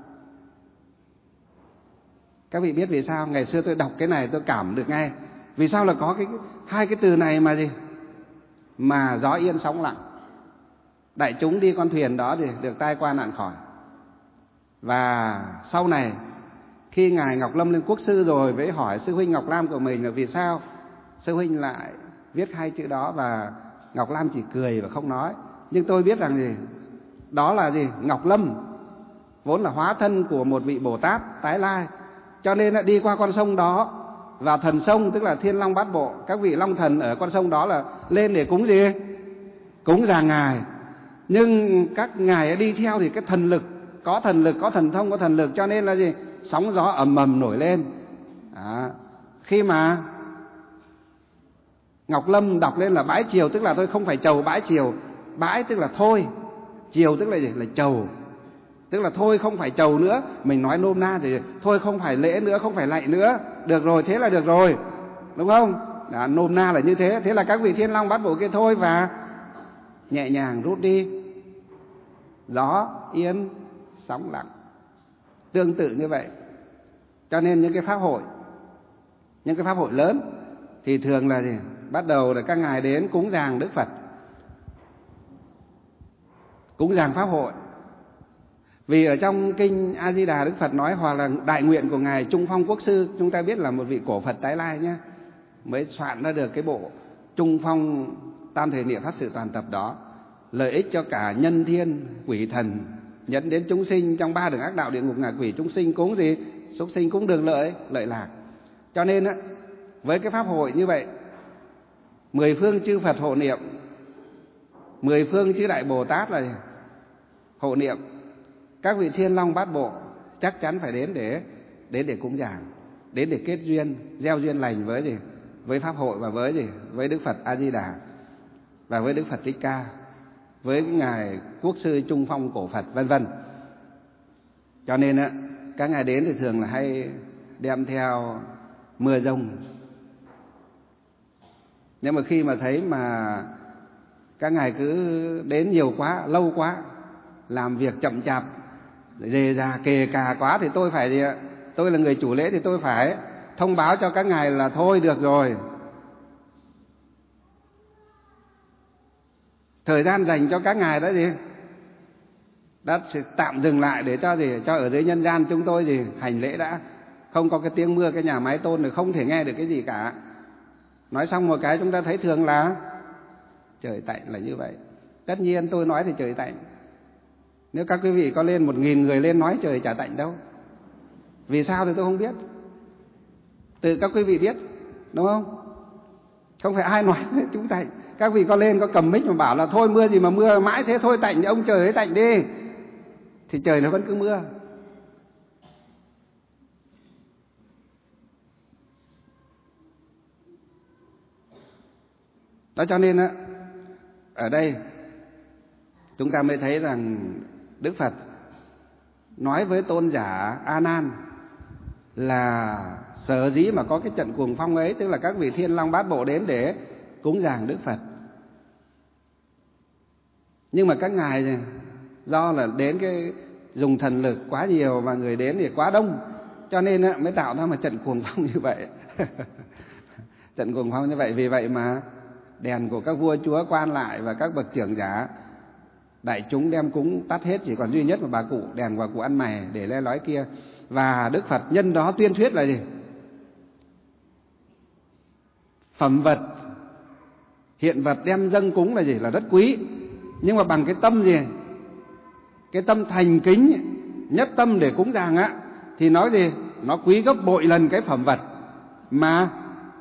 Các vị biết vì sao? Ngày xưa tôi đọc cái này tôi cảm được ngay. Vì sao là có cái hai cái từ này mà gì? Mà gió yên sóng lặng. Đại chúng đi con thuyền đó thì được tai qua nạn khỏi. Và sau này khi ngài Ngọc Lâm lên quốc sư rồi, với hỏi sư huynh Ngọc Lam của mình là vì sao sư huynh lại viết hai chữ đó, và Ngọc Lam chỉ cười và không nói. Nhưng tôi biết rằng gì? Đó là gì? Ngọc Lâm vốn là hóa thân của một vị Bồ Tát tái lai, cho nên đã đi qua con sông đó, và thần sông tức là Thiên Long Bát Bộ, các vị long thần ở con sông đó là lên để cúng gì? Cúng dường ngài. Nhưng các ngài đi theo thì cái thần lực, có thần lực, có thần thông, có thần lực, cho nên là gì? Sóng gió ầm ầm nổi lên. À, khi mà Ngọc Lâm đọc lên là bãi chiều, tức là tôi không phải chầu bãi chiều. Bãi tức là thôi, chiều tức là gì? Là chầu. Tức là thôi không phải chầu nữa. Mình nói nôm na thì thôi không phải lễ nữa, không phải lạy nữa. Được rồi, thế là được rồi. Đúng không? Đã, nôm na là như thế. Thế là các vị Thiên Long Bát Bộ kia thôi và nhẹ nhàng rút đi. Gió yên, sóng lặng. Tương tự như vậy. Cho nên những cái pháp hội, những cái pháp hội lớn thì thường là gì? Bắt đầu là các ngài đến cúng dường Đức Phật, cúng dường pháp hội. Vì ở trong kinh A Di Đà Đức Phật nói, hoặc là đại nguyện của ngài Trung Phong Quốc sư, chúng ta biết là một vị cổ Phật tái lai nhé, mới soạn ra được cái bộ Trung Phong Tam Thể Niệm Pháp Sự Toàn Tập đó, lợi ích cho cả nhân thiên quỷ thần, dẫn đến chúng sinh trong ba đường ác đạo, địa ngục, ngạ quỷ. Chúng sinh cúng gì? Súc sinh cúng đường lợi, lợi lạc. Cho nên á, với cái pháp hội như vậy, mười phương chư Phật hộ niệm, mười phương chư Đại Bồ Tát là hộ niệm, các vị Thiên Long Bát Bộ chắc chắn phải đến để đến để cúng dường, đến để kết duyên, gieo duyên lành với gì? Với pháp hội và với gì? Với Đức Phật A Di Đà và với Đức Phật Thích Ca, với ngài Quốc sư Trung Phong cổ Phật, vân vân. Cho nên á, các ngài đến thì thường là hay đem theo mưa rông. Nhưng mà khi mà thấy mà các ngài cứ đến nhiều quá, lâu quá, làm việc chậm chạp, dề già kề cà quá, thì tôi phải gì ạ? Tôi là người chủ lễ thì tôi phải thông báo cho các ngài là thôi được rồi. Thời gian dành cho các ngài đó gì? Đã tạm dừng lại để cho gì? Cho ở dưới nhân gian chúng tôi gì? Hành lễ đã. Không có cái tiếng mưa, cái nhà máy tôn thì không thể nghe được cái gì cả. Nói xong một cái chúng ta thấy thường là trời tạnh là như vậy. Tất nhiên tôi nói thì trời tạnh. Nếu các quý vị có lên một nghìn người lên nói trời chả tạnh đâu. Vì sao thì tôi không biết. Tự các quý vị biết, đúng không? Không phải ai nói chúng tạnh. Các vị có lên có cầm mic mà bảo là thôi mưa gì mà mưa mãi thế, thôi tạnh thì ông trời ấy tạnh đi, thì trời nó vẫn cứ mưa. Đó, cho nên á, ở đây chúng ta mới thấy rằng Đức Phật nói với tôn giả A Nan là sở dĩ mà có cái trận cuồng phong ấy, tức là các vị Thiên Long Bát Bộ đến để cúng dường Đức Phật. Nhưng mà các ngài do là đến cái dùng thần lực quá nhiều và người đến thì quá đông, cho nên mới tạo ra một trận cuồng phong như vậy. Trận cuồng phong như vậy. Vì vậy mà đèn của các vua chúa quan lại và các bậc trưởng giả, đại chúng đem cúng tắt hết, chỉ còn duy nhất một bà cụ đèn và cụ ăn mày để le lói kia. Và Đức Phật nhân đó tuyên thuyết là gì? Phẩm vật, hiện vật đem dâng cúng là gì? Là rất quý. Nhưng mà bằng cái tâm gì? Cái tâm thành kính, nhất tâm để cúng dường á, thì nói gì? Nó quý gấp bội lần cái phẩm vật mà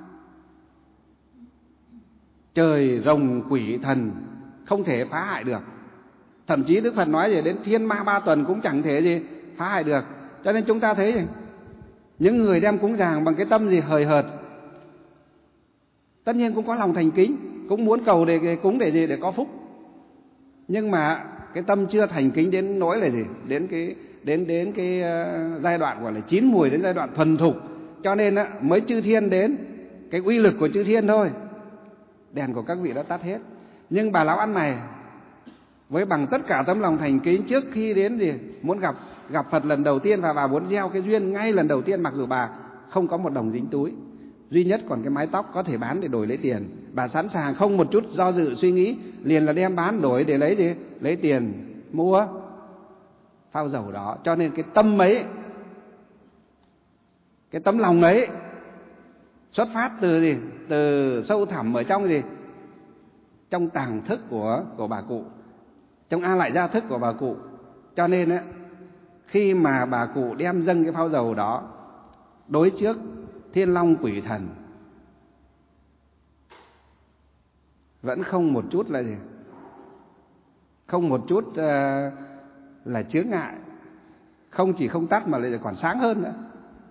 trời rồng quỷ thần không thể phá hại được. Thậm chí Đức Phật nói gì? Đến thiên ma ba tuần cũng chẳng thể gì phá hại được. Cho nên chúng ta thấy gì? Những người đem cúng dường bằng cái tâm gì? Hời hợt, tất nhiên cũng có lòng thành kính, cũng muốn cầu để cúng để gì? Để có phúc. Nhưng mà cái tâm chưa thành kính đến nỗi là gì? Đến cái đến đến cái uh, giai đoạn gọi là chín mùi, đến giai đoạn thuần thục cho nên á, mới chư thiên đến, cái uy lực của chư thiên thôi. Đèn của các vị đã tắt hết. Nhưng bà lão ăn mày với bằng tất cả tấm lòng thành kính, trước khi đến gì muốn gặp gặp Phật lần đầu tiên, và bà muốn gieo cái duyên ngay lần đầu tiên, mặc dù bà không có một đồng dính túi, duy nhất còn cái mái tóc có thể bán để đổi lấy tiền. Bà sẵn sàng không một chút do dự suy nghĩ, liền là đem bán đổi để lấy gì? Lấy tiền mua phao dầu đó. Cho nên cái tâm ấy, cái tấm lòng ấy xuất phát từ gì? Từ sâu thẳm ở trong gì? Trong tàng thức của của bà cụ, trong a lại gia thức của bà cụ. Cho nên á, khi mà bà cụ đem dâng cái phao dầu đó đối trước thiên long quỷ thần, vẫn không một chút là gì? Không một chút uh, là chướng ngại. Không chỉ không tắt mà lại còn sáng hơn nữa.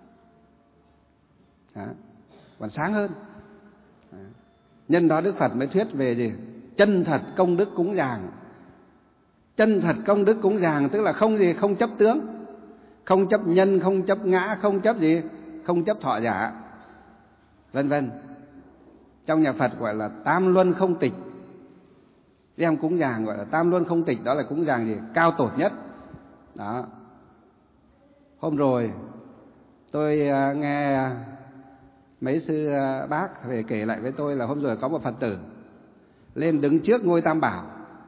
Đó, còn sáng hơn. Đó. Nhân đó Đức Phật mới thuyết về gì? Chân thật công đức cúng dường. Chân thật công đức cúng dường tức là không gì? Không chấp tướng, không chấp nhân, không chấp ngã, không chấp gì? Không chấp thọ giả, vân vân. Trong nhà Phật gọi là tam luân không tịch. Đem cúng dường gọi là tam luân không tịch, đó là cúng dường gì? Cao tột nhất. Đó. Hôm rồi tôi nghe mấy sư bác về kể lại với tôi là hôm rồi có một Phật tử lên đứng trước ngôi Tam Bảo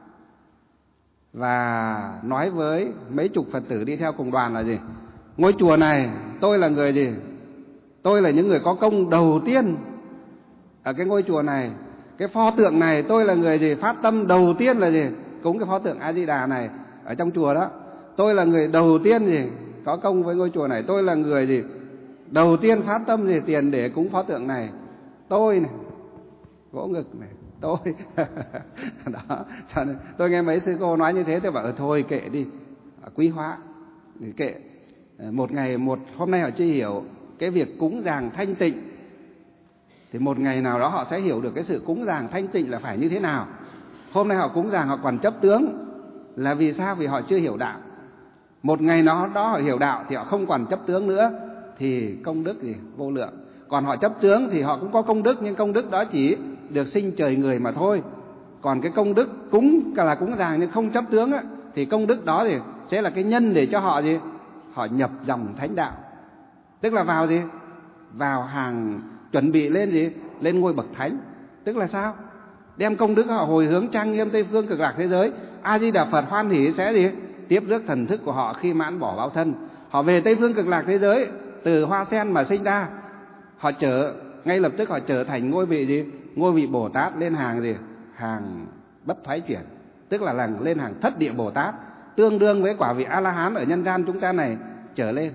và nói với mấy chục Phật tử đi theo cùng đoàn là gì? Ngôi chùa này tôi là người gì? Tôi là những người có công đầu tiên ở cái ngôi chùa này. Cái pho tượng này tôi là người gì? Phát tâm đầu tiên là gì? Cúng cái pho tượng A Di Đà này ở trong chùa đó. Tôi là người đầu tiên gì? Có công với ngôi chùa này. Tôi là người gì? Đầu tiên phát tâm gì? Tiền để cúng pho tượng này. Tôi này, vỗ ngực này, tôi. Đó. Cho nên tôi nghe mấy sư cô nói như thế, tôi bảo thôi kệ đi, quý hóa, kệ. Một ngày một, hôm nay họ chưa hiểu cái việc cúng dường thanh tịnh, thì một ngày nào đó họ sẽ hiểu được cái sự cúng dường thanh tịnh là phải như thế nào. Hôm nay họ cúng dường họ còn chấp tướng là vì sao? Vì họ chưa hiểu đạo. Một ngày nào đó họ hiểu đạo thì họ không còn chấp tướng nữa, thì công đức gì? Vô lượng. Còn họ chấp tướng thì họ cũng có công đức, nhưng công đức đó chỉ được sinh trời người mà thôi. Còn cái công đức cúng là cúng dường nhưng không chấp tướng á, thì công đức đó thì sẽ là cái nhân để cho họ gì? Họ nhập dòng thánh đạo. Tức là vào gì? Vào hàng chuẩn bị lên gì? Lên ngôi bậc thánh. Tức là sao? Đem công đức họ hồi hướng trang nghiêm Tây phương cực lạc thế giới. A Di Đà Phật hoan hỷ sẽ gì? Tiếp rước thần thức của họ khi mãn bỏ báo thân. Họ về Tây phương cực lạc thế giới, từ hoa sen mà sinh ra, họ trở ngay lập tức họ trở thành ngôi vị gì? Ngôi vị Bồ Tát lên hàng gì? Hàng bất thoái chuyển. Tức là lần lên hàng thất địa Bồ Tát, tương đương với quả vị A La Hán ở nhân gian chúng ta này trở lên.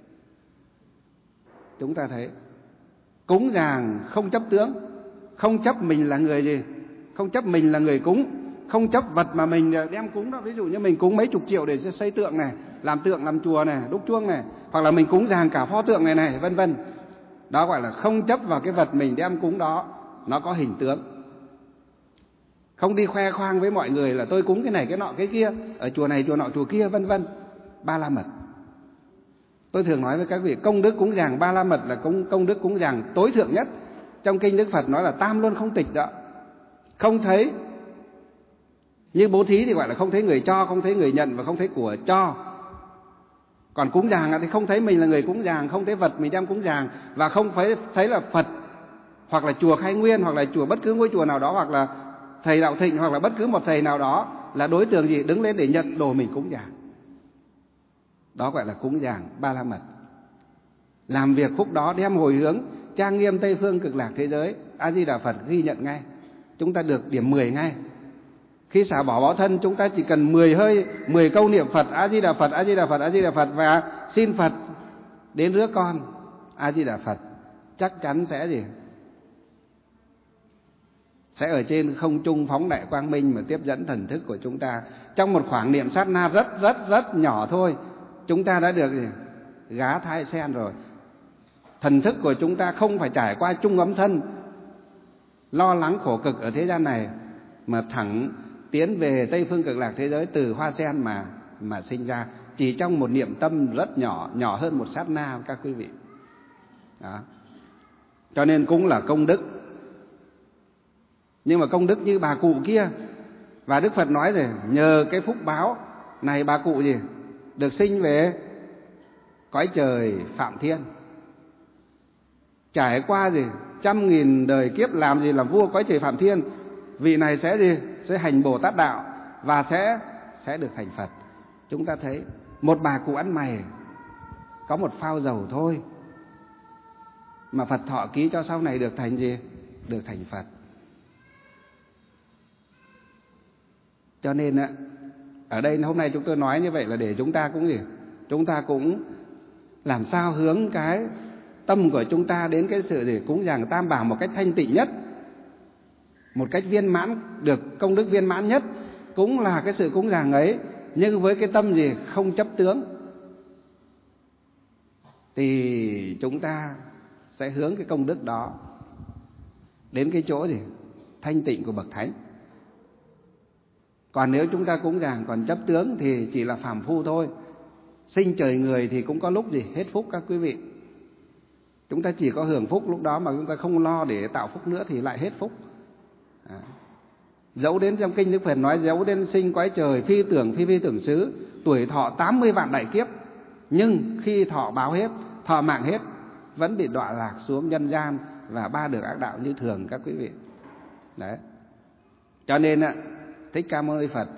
Chúng ta thấy cúng dường không chấp tướng, không chấp mình là người gì? Không chấp mình là người cúng, không chấp vật mà mình đem cúng đó. Ví dụ như mình cúng mấy chục triệu để xây tượng này, làm tượng, làm chùa này, đúc chuông này, hoặc là mình cúng dường cả pho tượng này này, vân vân. Đó gọi là không chấp vào cái vật mình đem cúng đó, nó có hình tướng. Không đi khoe khoang với mọi người là tôi cúng cái này, cái nọ, cái kia, ở chùa này, chùa nọ, chùa kia, vân vân. Ba la mật. Tôi thường nói với các vị, công đức cúng dường ba la mật là công, công đức cúng dường tối thượng nhất. Trong kinh Đức Phật nói là tam luân không tịch đó. Không thấy. Như bố thí thì gọi là không thấy người cho, không thấy người nhận và không thấy của cho. Còn cúng dường thì không thấy mình là người cúng dường, không thấy vật mình đem cúng dường, và không thấy, thấy là Phật hoặc là chùa Khai Nguyên hoặc là chùa bất cứ ngôi chùa nào đó, hoặc là thầy Đạo Thịnh hoặc là bất cứ một thầy nào đó là đối tượng gì đứng lên để nhận đồ mình cúng dường. Đó gọi là cúng dường ba la mật. Làm việc phúc đó đem hồi hướng trang nghiêm Tây phương cực lạc thế giới, A Di Đà Phật ghi nhận ngay. Chúng ta được điểm mười ngay. Khi xả bỏ báo thân, chúng ta chỉ cần mười hơi, mười câu niệm Phật, A Di Đà Phật, A Di Đà Phật, A Di Đà Phật, và xin Phật đến rước con A Di Đà Phật, chắc chắn sẽ gì? Sẽ ở trên không trung phóng đại quang minh mà tiếp dẫn thần thức của chúng ta. Trong một khoảng niệm sát na rất rất rất nhỏ thôi, chúng ta đã được gì? Gá thai sen rồi. Thần thức của chúng ta không phải trải qua trung ấm thân, lo lắng khổ cực ở thế gian này, mà thẳng tiến về Tây phương cực lạc thế giới từ hoa sen mà mà sinh ra, chỉ trong một niệm tâm rất nhỏ, nhỏ hơn một sát na các quý vị. Đó. Cho nên cũng là công đức. Nhưng mà công đức như bà cụ kia, và Đức Phật nói rồi, nhờ cái phúc báo này bà cụ gì được sinh về cõi trời Phạm Thiên, trải qua gì trăm nghìn đời kiếp làm gì làm vua cõi trời Phạm Thiên, vị này sẽ gì sẽ hành Bồ Tát đạo và sẽ sẽ được thành Phật. Chúng ta thấy một bà cụ ăn mày có một phao dầu thôi mà Phật thọ ký cho sau này được thành gì được thành Phật. Cho nên á, ở đây hôm nay chúng tôi nói như vậy là để chúng ta cũng gì chúng ta cũng làm sao hướng cái tâm của chúng ta đến cái sự gì cúng dường Tam Bảo một cách thanh tịnh nhất, một cách viên mãn, được công đức viên mãn nhất, cũng là cái sự cúng dường ấy, nhưng với cái tâm gì không chấp tướng, thì chúng ta sẽ hướng cái công đức đó đến cái chỗ gì thanh tịnh của bậc thánh. Còn nếu chúng ta cúng dường còn chấp tướng thì chỉ là phàm phu thôi. Sinh trời người thì cũng có lúc gì hết phúc các quý vị. Chúng ta chỉ có hưởng phúc lúc đó mà chúng ta không lo để tạo phúc nữa thì lại hết phúc. À. Dẫu đến trong kinh Đức Phật nói dẫu đến sinh quái trời phi tưởng phi phi tưởng xứ, tuổi thọ tám mươi vạn đại kiếp, nhưng khi thọ báo hết, thọ mạng hết, vẫn bị đọa lạc xuống nhân gian và ba đường ác đạo như thường các quý vị. Đấy. Cho nên ạ, Thích Ca Mâu Ni Phật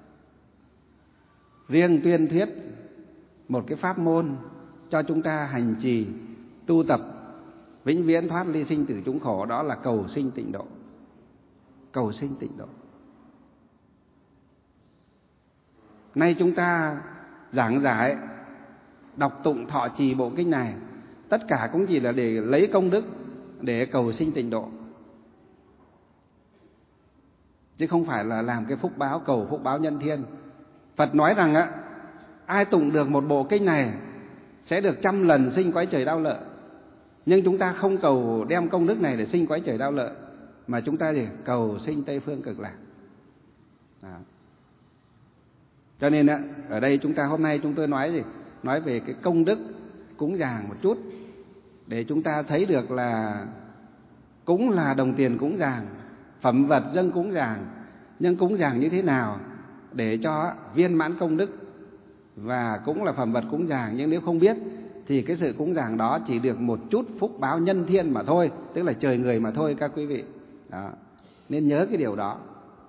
riêng tuyên thuyết một cái pháp môn cho chúng ta hành trì tu tập vĩnh viễn thoát ly sinh tử chúng khổ, đó là cầu sinh tịnh độ. Cầu sinh tịnh độ. Nay chúng ta giảng giải, đọc tụng thọ trì bộ kinh này, tất cả cũng chỉ là để lấy công đức để cầu sinh tịnh độ, chứ không phải là làm cái phúc báo, cầu phúc báo nhân thiên. Phật nói rằng á, ai tụng được một bộ kinh này sẽ được trăm lần sinh quái trời đau lợi. Nhưng chúng ta không cầu đem công đức này để sinh quái trời đau lợi, mà chúng ta gì cầu sinh Tây Phương Cực Lạc. Đó. Cho nên á, ở đây chúng ta hôm nay chúng tôi nói gì? Nói về cái công đức cúng dường một chút, để chúng ta thấy được là cũng là đồng tiền cúng dường, phẩm vật dâng cúng dường, nhưng cúng dường như thế nào để cho viên mãn công đức, và cũng là phẩm vật cúng dường, nhưng nếu không biết thì cái sự cúng dường đó chỉ được một chút phúc báo nhân thiên mà thôi, tức là trời người mà thôi các quý vị. Đó. Nên nhớ cái điều đó.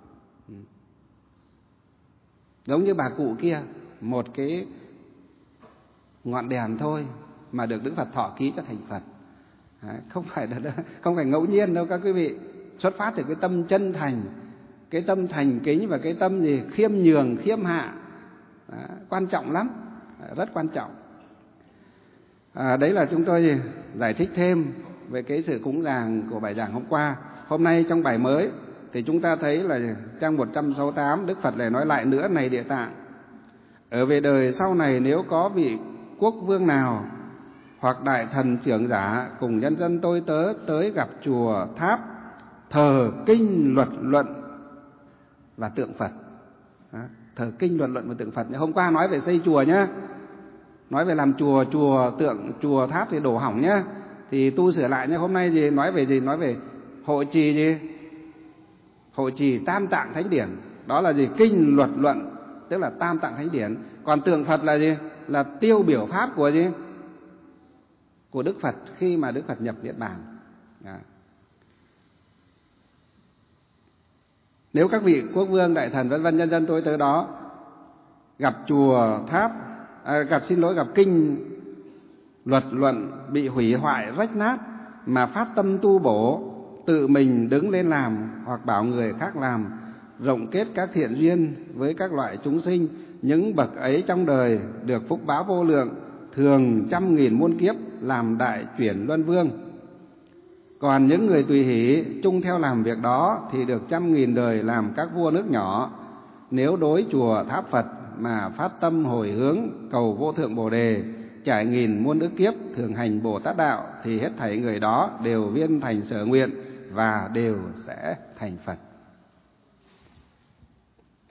Giống như bà cụ kia, một cái ngọn đèn thôi mà được Đức Phật thọ ký cho thành Phật. Đấy, không phải là, không phải ngẫu nhiên đâu các quý vị. Xuất phát từ cái tâm chân thành, cái tâm thành kính và cái tâm gì khiêm nhường, khiêm hạ. Đó, quan trọng lắm, rất quan trọng. À, đấy là chúng tôi gì giải thích thêm về cái sự cúng dường của bài giảng hôm qua. Hôm nay trong bài mới thì chúng ta thấy là trang một trăm sáu mươi tám, Đức Phật lại nói lại nữa: này Địa Tạng, ở về đời sau này nếu có vị quốc vương nào hoặc đại thần trưởng giả cùng nhân dân tôi tớ tới gặp chùa tháp thờ kinh luật luận và tượng Phật. Đó, thờ kinh luật luận và tượng Phật. Hôm qua nói về xây chùa nhá, nói về làm chùa, chùa tượng, chùa tháp thì đổ hỏng nhá, thì tu sửa lại nhá. Hôm nay gì nói về gì? Nói về hộ trì gì? Hộ trì Tam Tạng Thánh Điển. Đó là gì? Kinh luật luận, tức là Tam Tạng Thánh Điển. Còn tượng Phật là gì? Là tiêu biểu pháp của gì? Của Đức Phật khi mà Đức Phật nhập Niết Bàn. Đó. Nếu các vị quốc vương, đại thần vân vân nhân dân tôi tới đó gặp chùa tháp, à, gặp xin lỗi gặp kinh luật luận bị hủy hoại rách nát mà phát tâm tu bổ, tự mình đứng lên làm hoặc bảo người khác làm, rộng kết các thiện duyên với các loại chúng sinh, những bậc ấy trong đời được phúc báo vô lượng, thường trăm nghìn muôn kiếp làm đại chuyển luân vương. Còn những người tùy hỷ chung theo làm việc đó thì được trăm nghìn đời làm các vua nước nhỏ. Nếu đối chùa tháp Phật mà phát tâm hồi hướng cầu vô thượng Bồ Đề, trải nghìn muôn ức kiếp thường hành Bồ Tát đạo, thì hết thảy người đó đều viên thành sở nguyện và đều sẽ thành Phật.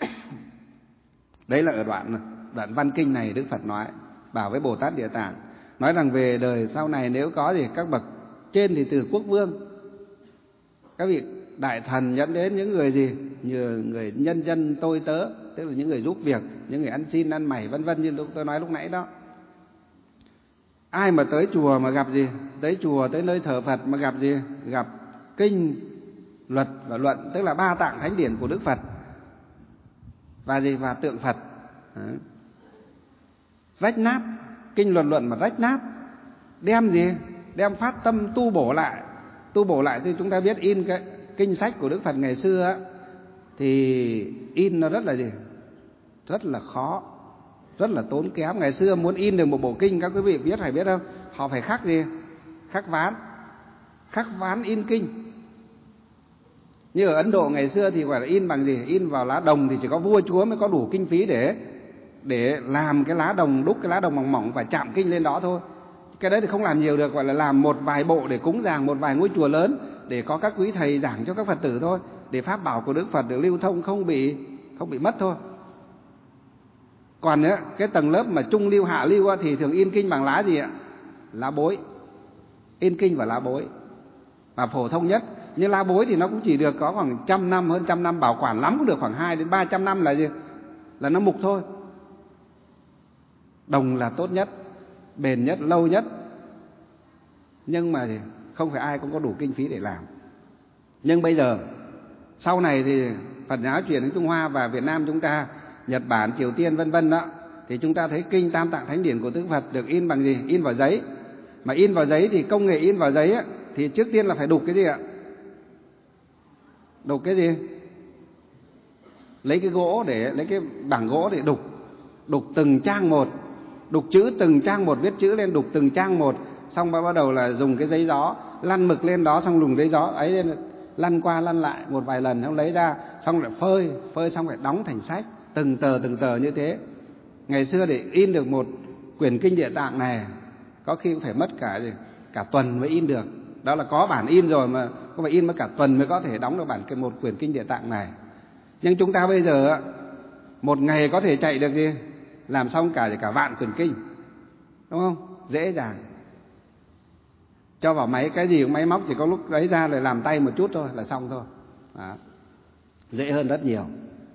Đấy là ở đoạn đoạn văn kinh này Đức Phật nói bảo với Bồ Tát Địa Tạng. nói rằng về đời sau này nếu có gì các bậc trên thì từ quốc vương, các vị đại thần dẫn đến những người gì, như người nhân dân tôi tớ, tức là những người giúp việc, những người ăn xin ăn mày vân vân như tôi nói lúc nãy đó. Ai mà tới chùa mà gặp gì, tới chùa tới nơi thờ Phật mà gặp gì, gặp kinh luật và luận, tức là ba tạng thánh điển của Đức Phật và gì, và tượng Phật. Đấy. Rách nát kinh luật luận mà rách nát, đem gì, đem phát tâm tu bổ lại. Tu bổ lại thì chúng ta biết in cái kinh sách của Đức Phật ngày xưa á, thì in nó rất là gì, rất là khó, rất là tốn kém. Ngày xưa muốn in được một bộ kinh, các quý vị biết phải biết không, họ phải khắc gì, khắc ván, khắc ván in kinh. Như ở Ấn Độ ngày xưa thì gọi là in bằng gì, in vào lá đồng, thì chỉ có vua chúa mới có đủ kinh phí để để làm cái lá đồng, đúc cái lá đồng mỏng mỏng và chạm kinh lên đó thôi. Cái đấy thì không làm nhiều được, gọi là làm một vài bộ để cúng dường một vài ngôi chùa lớn, để có các quý thầy giảng cho các Phật tử thôi, để pháp bảo của Đức Phật được lưu thông không bị không bị mất thôi. Còn nữa, cái tầng lớp mà trung lưu hạ lưu thì thường in kinh bằng lá gì ạ? Lá bối. In kinh và lá bối. Và phổ thông nhất, nhưng lá bối thì nó cũng chỉ được có khoảng trăm năm, hơn trăm năm, bảo quản lắm cũng được khoảng hai đến ba trăm năm là gì? Là nó mục thôi. Đồng là tốt nhất, bền nhất, lâu nhất. Nhưng mà không phải ai cũng có đủ kinh phí để làm. Nhưng bây giờ, sau này thì Phật giáo chuyển đến Trung Hoa và Việt Nam chúng ta, Nhật Bản, Triều Tiên vân vân đó, thì chúng ta thấy kinh Tam Tạng Thánh Điển của Đức Phật được in bằng gì? In vào giấy. Mà in vào giấy thì công nghệ in vào giấy á, thì trước tiên là phải đục cái gì ạ? Đục cái gì? Lấy cái gỗ để lấy cái bảng gỗ để đục, đục từng trang một, đục chữ từng trang một, viết chữ lên đục từng trang một, xong bắt đầu là dùng cái giấy gió lăn mực lên đó, xong dùng giấy gió ấy lên, lăn qua lăn lại một vài lần, xong lấy ra, xong lại phơi, phơi xong lại đóng thành sách, từng tờ từng tờ như thế. Ngày xưa để in được một quyển kinh Địa Tạng này có khi cũng phải mất cả gì, cả tuần mới in được. Đó là có bản in rồi mà có phải in mất cả tuần mới có thể đóng được bản một quyển kinh Địa Tạng này. Nhưng chúng ta bây giờ một ngày có thể chạy được gì, làm xong cả cả vạn quyển kinh, đúng không? Dễ dàng. Cho vào máy, cái gì cũng máy móc, chỉ có lúc lấy ra rồi làm tay một chút thôi là xong thôi. Đó. Dễ hơn rất nhiều.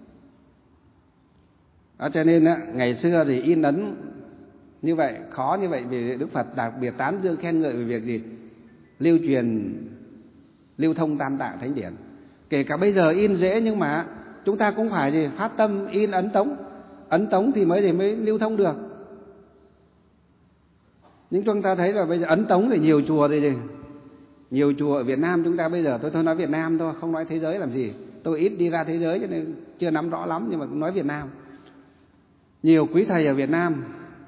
Đó, cho nên á, ngày xưa thì in ấn như vậy, khó như vậy, vì Đức Phật đặc biệt tán dương khen ngợi về việc gì? Lưu truyền, lưu thông Tam Tạng Thánh Điển. Kể cả bây giờ in dễ, nhưng mà chúng ta cũng phải gì? Phát tâm in ấn tống. Ấn tống thì mới thì mới lưu thông được. Nhưng chúng ta thấy là bây giờ ấn tống thì nhiều chùa thì gì? Nhiều chùa ở Việt Nam chúng ta bây giờ, tôi thôi nói Việt Nam thôi, không nói thế giới làm gì. Tôi ít đi ra thế giới cho nên chưa nắm rõ lắm, nhưng mà cũng nói Việt Nam. Nhiều quý thầy ở Việt Nam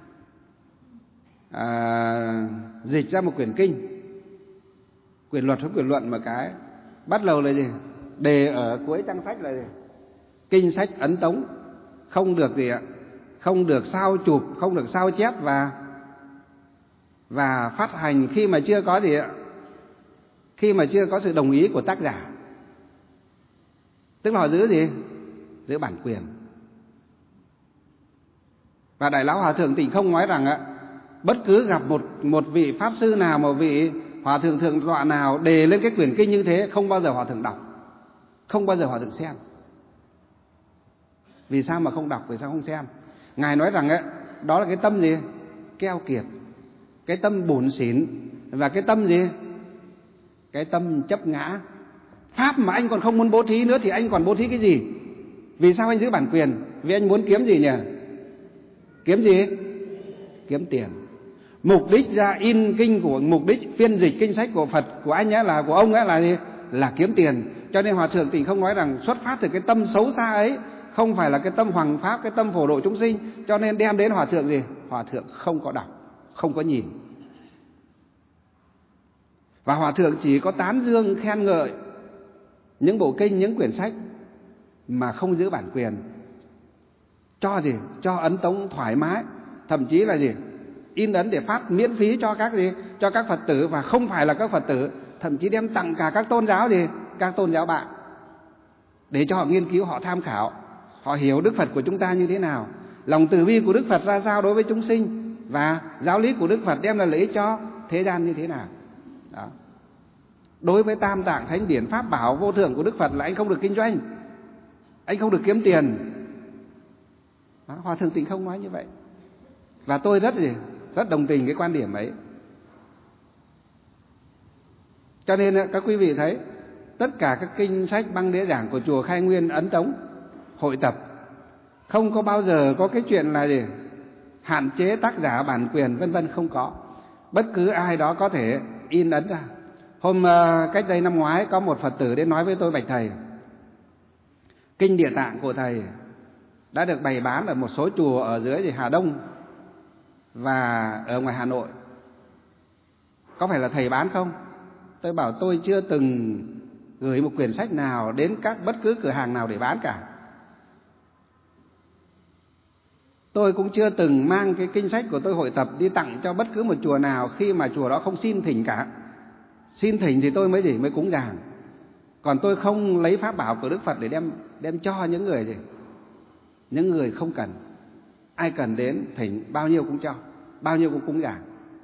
à, dịch ra một quyển kinh, quyển luật với quyển luận, mà cái bắt đầu là gì? Đề ở cuối trang sách là gì? Kinh sách ấn tống, không được gì ạ? Không được sao chụp, không được sao chép và và phát hành khi mà chưa có gì ạ? Khi mà chưa có sự đồng ý của tác giả. Tức là họ giữ gì? Giữ bản quyền. Và Đại Lão Hòa Thượng Tịnh Không nói rằng ạ, bất cứ gặp một một vị pháp sư nào, một vị hòa thượng thượng tọa nào đề lên cái quyển kinh như thế, không bao giờ hòa thượng đọc, không bao giờ hòa thượng xem. Vì sao mà không đọc, vì sao không xem? Ngài nói rằng ấy, đó là cái tâm gì? Keo kiệt, cái tâm bủn xỉn, và cái tâm gì? Cái tâm chấp ngã. Pháp mà anh còn không muốn bố thí nữa thì anh còn bố thí cái gì? Vì sao anh giữ bản quyền? Vì anh muốn kiếm gì nhỉ? Kiếm gì? Kiếm tiền. Mục đích ra in kinh của, mục đích phiên dịch kinh sách của Phật của anh ấy là của ông ấy là gì? Là kiếm tiền. Cho nên Hòa Thượng Tịnh Không nói rằng xuất phát từ cái tâm xấu xa ấy, không phải là cái tâm hoằng pháp, cái tâm phổ độ chúng sinh, cho nên đem đến Hòa Thượng gì? Hòa Thượng không có đọc, không có nhìn. Và Hòa Thượng chỉ có tán dương khen ngợi những bộ kinh, những quyển sách mà không giữ bản quyền. Cho gì? Cho ấn tống thoải mái, thậm chí là gì? In ấn để phát miễn phí cho các gì? Cho các Phật tử, và không phải là các Phật tử, thậm chí đem tặng cả các tôn giáo gì? Các tôn giáo bạn, để cho họ nghiên cứu, họ tham khảo, họ hiểu Đức Phật của chúng ta như thế nào, lòng từ bi của Đức Phật ra sao đối với chúng sinh, và giáo lý của Đức Phật đem lại lợi ích cho thế gian như thế nào. Đó. Đối với Tam Tạng Thánh Điển pháp bảo vô thượng của Đức Phật là anh không được kinh doanh, anh không được kiếm tiền. Đó, Hòa Thượng Tịnh Không nói như vậy. Và tôi rất gì rất đồng tình cái quan điểm ấy. Cho nên các quý vị thấy tất cả các kinh sách băng đĩa giảng của chùa Khai Nguyên, Ấn Tống, hội tập không có bao giờ có cái chuyện là gì hạn chế tác giả bản quyền vân vân, không có. Bất cứ ai đó có thể in ấn ra. Hôm uh, cách đây năm ngoái có một Phật tử đến nói với tôi: bạch thầy, kinh Địa Tạng của thầy đã được bày bán ở một số chùa ở dưới gì Hà Đông và ở ngoài Hà Nội, có phải là thầy bán không? Tôi bảo tôi chưa từng gửi một quyển sách nào đến các bất cứ cửa hàng nào để bán cả. Tôi cũng chưa từng mang cái kinh sách của tôi hội tập đi tặng cho bất cứ một chùa nào khi mà chùa đó không xin thỉnh cả. Xin thỉnh thì tôi mới gì mới cúng dường. Còn tôi không lấy pháp bảo của Đức Phật để đem đem cho những người gì, những người không cần. Ai cần đến thỉnh bao nhiêu cũng cho, bao nhiêu cũng cúng dường.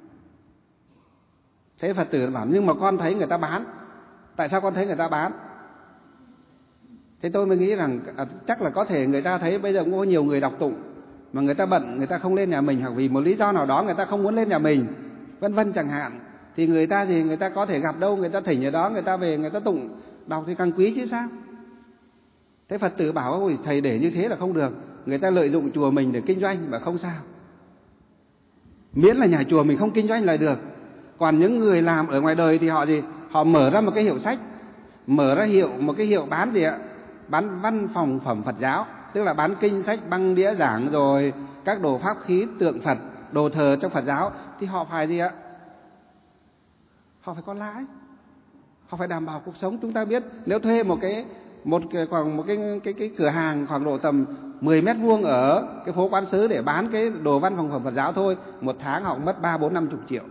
Thế Phật tử bảo: nhưng mà con thấy người ta bán. Tại sao con thấy người ta bán? Thế tôi mới nghĩ rằng à, chắc là có thể người ta thấy bây giờ cũng có nhiều người đọc tụng mà người ta bận, người ta không lên nhà mình, hoặc vì một lý do nào đó người ta không muốn lên nhà mình, vân vân chẳng hạn. Thì người ta gì người ta có thể gặp đâu, người ta thỉnh ở đó, người ta về người ta tụng đọc thì càng quý chứ sao. Thế Phật tử bảo: ôi thầy để như thế là không được, người ta lợi dụng chùa mình để kinh doanh. Mà không sao, miễn là nhà chùa mình không kinh doanh là được. Còn những người làm ở ngoài đời thì họ gì họ mở ra một cái hiệu sách, mở ra hiệu một cái hiệu bán gì ạ, bán văn phòng phẩm Phật giáo, tức là bán kinh sách băng đĩa giảng rồi các đồ pháp khí tượng Phật, đồ thờ trong Phật giáo. Thì họ phải gì ạ, họ phải có lãi, họ phải đảm bảo cuộc sống. Chúng ta biết nếu thuê một cái một cái khoảng một cái cái cái cửa hàng khoảng độ tầm mười mét vuông ở cái phố Quán Sứ để bán cái đồ văn phòng phẩm Phật giáo thôi, một tháng họ mất ba bốn năm chục triệu.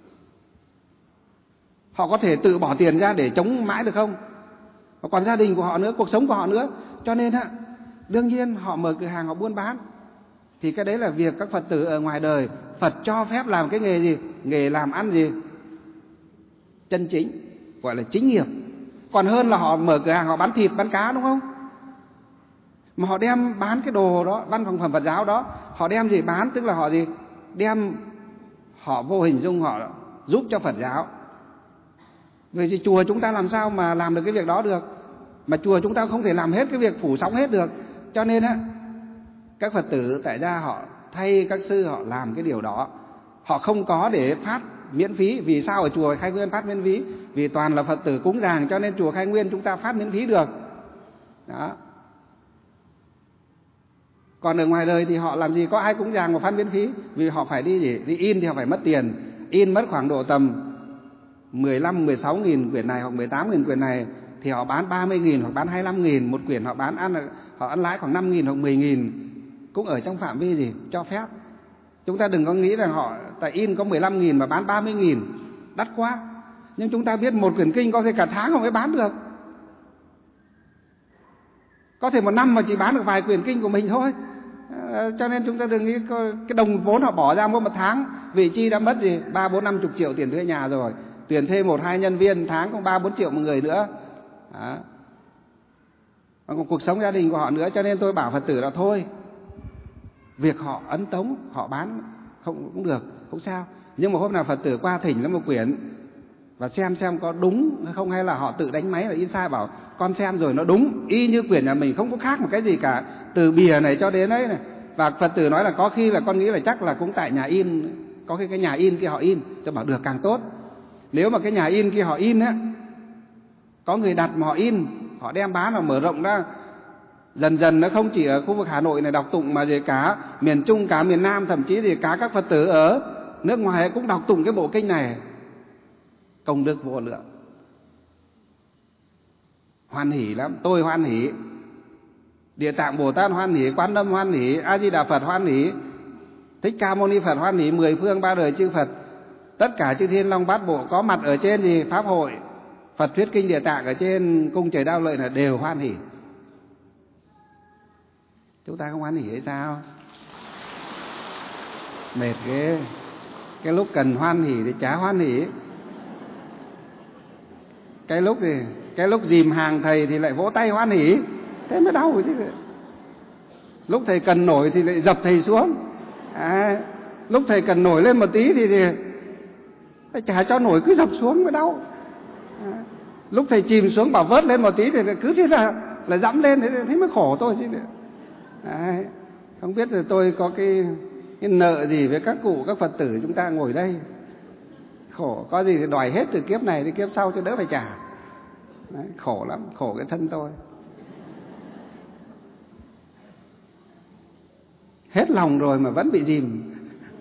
Họ có thể tự bỏ tiền ra để chống mãi được không? Còn gia đình của họ nữa, cuộc sống của họ nữa. Cho nên á, đương nhiên họ mở cửa hàng, họ buôn bán. Thì cái đấy là việc các Phật tử ở ngoài đời. Phật cho phép làm cái nghề gì? Nghề làm ăn gì? Chân chính, gọi là chính nghiệp. Còn hơn là họ mở cửa hàng họ bán thịt, bán cá, đúng không? Mà họ đem bán cái đồ đó, văn phòng phẩm Phật giáo đó, họ đem gì bán? Tức là họ gì? Đem, họ vô hình dung họ giúp cho Phật giáo. Vì thì chùa chúng ta làm sao mà làm được cái việc đó được? Mà chùa chúng ta không thể làm hết cái việc phủ sóng hết được. Cho nên á, các Phật tử tại gia họ thay các sư họ làm cái điều đó. Họ không có để phát miễn phí. Vì sao ở chùa Khai Nguyên phát miễn phí? Vì toàn là Phật tử cúng dường, cho nên chùa Khai Nguyên chúng ta phát miễn phí được. Đó. Còn ở ngoài đời thì họ làm gì có ai cúng dường mà phát miễn phí? Vì họ phải đi gì? Đi in thì họ phải mất tiền. In mất khoảng độ tầm mười lăm, mười sáu nghìn quyển này hoặc mười tám nghìn quyển này thì họ bán ba mươi nghìn hoặc bán hai mươi lăm nghìn một quyển, họ bán ăn họ ăn lãi khoảng năm nghìn hoặc mười nghìn, cũng ở trong phạm vi gì cho phép. Chúng ta đừng có nghĩ rằng họ tại in có mười lăm nghìn mà bán ba mươi nghìn, đắt quá. Nhưng chúng ta biết một quyển kinh có thể cả tháng họ mới bán được. Có thể một năm mà chỉ bán được vài quyển kinh của mình thôi. À, cho nên chúng ta đừng nghĩ cái đồng vốn họ bỏ ra mỗi một tháng vị chi đã mất gì ba bốn năm chục triệu tiền thuê nhà rồi, tuyển thêm một hai nhân viên tháng cũng ba bốn triệu một người nữa. Đó. Còn cuộc sống gia đình của họ nữa. Cho nên tôi bảo Phật tử là thôi, việc họ ấn tống họ bán không cũng được, không sao. Nhưng mà hôm nào Phật tử qua thỉnh lấy một quyển và xem xem có đúng hay không, hay là họ tự đánh máy là in sai, bảo con xem rồi nó đúng y như quyển nhà mình, không có khác một cái gì cả, từ bìa này cho đến ấy này. Và Phật tử nói là có khi là con nghĩ là chắc là cũng tại nhà in, có khi cái nhà in kia họ in. Tôi bảo được, càng tốt. Nếu mà cái nhà in kia họ in á, có người đặt mà họ in, họ đem bán và mở rộng ra, dần dần nó không chỉ ở khu vực Hà Nội này đọc tụng mà gì cả miền Trung, cả miền Nam, thậm chí gì cả các Phật tử ở nước ngoài cũng đọc tụng cái bộ kinh này, công đức vô lượng. Hoan hỉ lắm, tôi hoan hỉ, Địa Tạng Bồ Tát hoan hỉ, Quán Âm hoan hỉ, A Di Đà Phật hoan hỉ, Thích Ca Mâu Ni Phật hoan hỉ, mười phương ba đời chư Phật, tất cả chư thiên long bát bộ có mặt ở trên gì pháp hội Phật thuyết kinh Địa Tạng ở trên cung Trời Đao Lợi là đều hoan hỉ. Chúng ta không hoan hỉ hay sao? Mệt ghê. Cái lúc cần hoan hỉ thì chả hoan hỉ. Cái lúc thì cái lúc dìm hàng thầy thì lại vỗ tay hoan hỉ. Thế mới đau chứ. Lúc thầy cần nổi thì lại dập thầy xuống. À, lúc thầy cần nổi lên một tí thì, thì chả cho nổi, cứ dập xuống mới đau. À, lúc thầy chìm xuống bảo vớt lên một tí thì cứ thế là là dẫm lên, thế, thế mới khổ tôi chứ. À, không biết là tôi có cái, cái nợ gì với các cụ các Phật tử chúng ta ngồi đây. Khổ, có gì thì đòi hết từ kiếp này đến kiếp sau cho đỡ phải trả. Đấy, khổ lắm, khổ cái thân tôi. Hết lòng rồi mà vẫn bị dìm.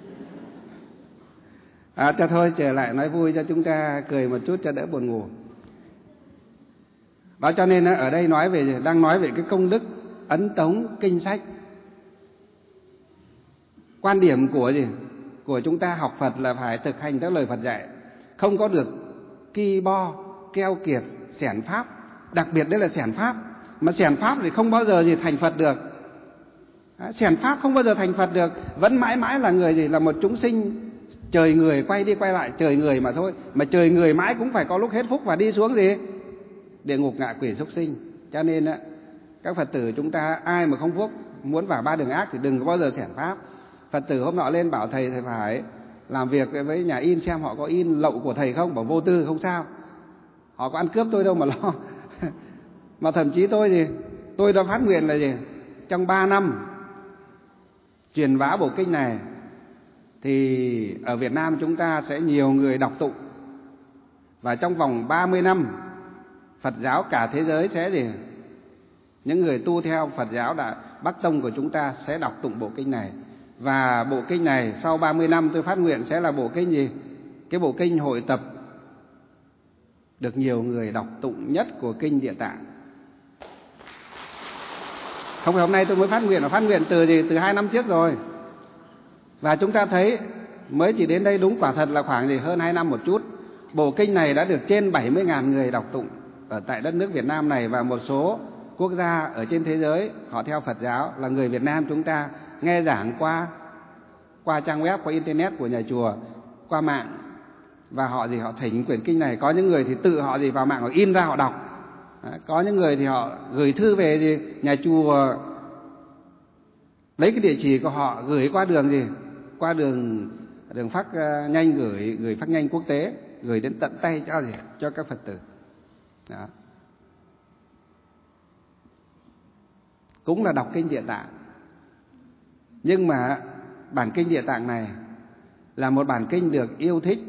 À, cho thôi trở lại nói vui cho chúng ta cười một chút cho đỡ buồn ngủ. Đó, cho nên ở đây nói về, đang nói về cái công đức ấn tống kinh sách. Quan điểm của gì? Của chúng ta học Phật là phải thực hành các lời Phật dạy, không có được ki bo, keo kiệt, xẻn pháp. Đặc biệt đấy là xẻn pháp. Mà xẻn pháp thì không bao giờ gì thành Phật được. Xẻn pháp không bao giờ thành Phật được, vẫn mãi mãi là người gì? Là một chúng sinh trời người quay đi quay lại trời người mà thôi. Mà trời người mãi cũng phải có lúc hết phúc và đi xuống gì? Địa ngục ngạ quỷ súc sinh. Cho nên các Phật tử chúng ta ai mà không phúc, muốn vào ba đường ác thì đừng có bao giờ xẻn pháp. Phật tử hôm nọ lên bảo thầy, thầy phải làm việc với nhà in xem họ có in lậu của thầy không. Bảo vô tư không sao, họ có ăn cướp tôi đâu mà lo. Mà thậm chí tôi gì, tôi đã phát nguyện là gì, trong ba năm truyền bá bộ kinh này thì ở Việt Nam chúng ta sẽ nhiều người đọc tụng. Và trong vòng ba mươi năm Phật giáo cả thế giới sẽ gì, những người tu theo Phật giáo đã Bắc Tông của chúng ta sẽ đọc tụng bộ kinh này. Và bộ kinh này sau ba mươi năm tôi phát nguyện sẽ là bộ kinh gì? Cái bộ kinh hội tập được nhiều người đọc tụng nhất của kinh Địa Tạng. Không phải hôm nay tôi mới phát nguyện, mà phát nguyện từ gì? Từ hai năm trước rồi. Và chúng ta thấy mới chỉ đến đây đúng quả thật là khoảng gì hơn hai năm một chút. Bộ kinh này đã được trên bảy mươi nghìn người đọc tụng ở tại đất nước Việt Nam này, và một số quốc gia ở trên thế giới họ theo Phật giáo là người Việt Nam chúng ta nghe giảng qua qua trang web, qua internet của nhà chùa, qua mạng, và họ gì họ thỉnh quyển kinh này. Có những người thì tự họ gì vào mạng họ in ra họ đọc. Đấy, có những người thì họ gửi thư về gì nhà chùa, lấy cái địa chỉ của họ gửi qua đường gì, qua đường đường phát nhanh, gửi gửi phát nhanh quốc tế, gửi đến tận tay cho gì cho các Phật tử. Đó. Cũng là đọc kinh Địa Tạng. Nhưng mà bản kinh Địa Tạng này là một bản kinh được yêu thích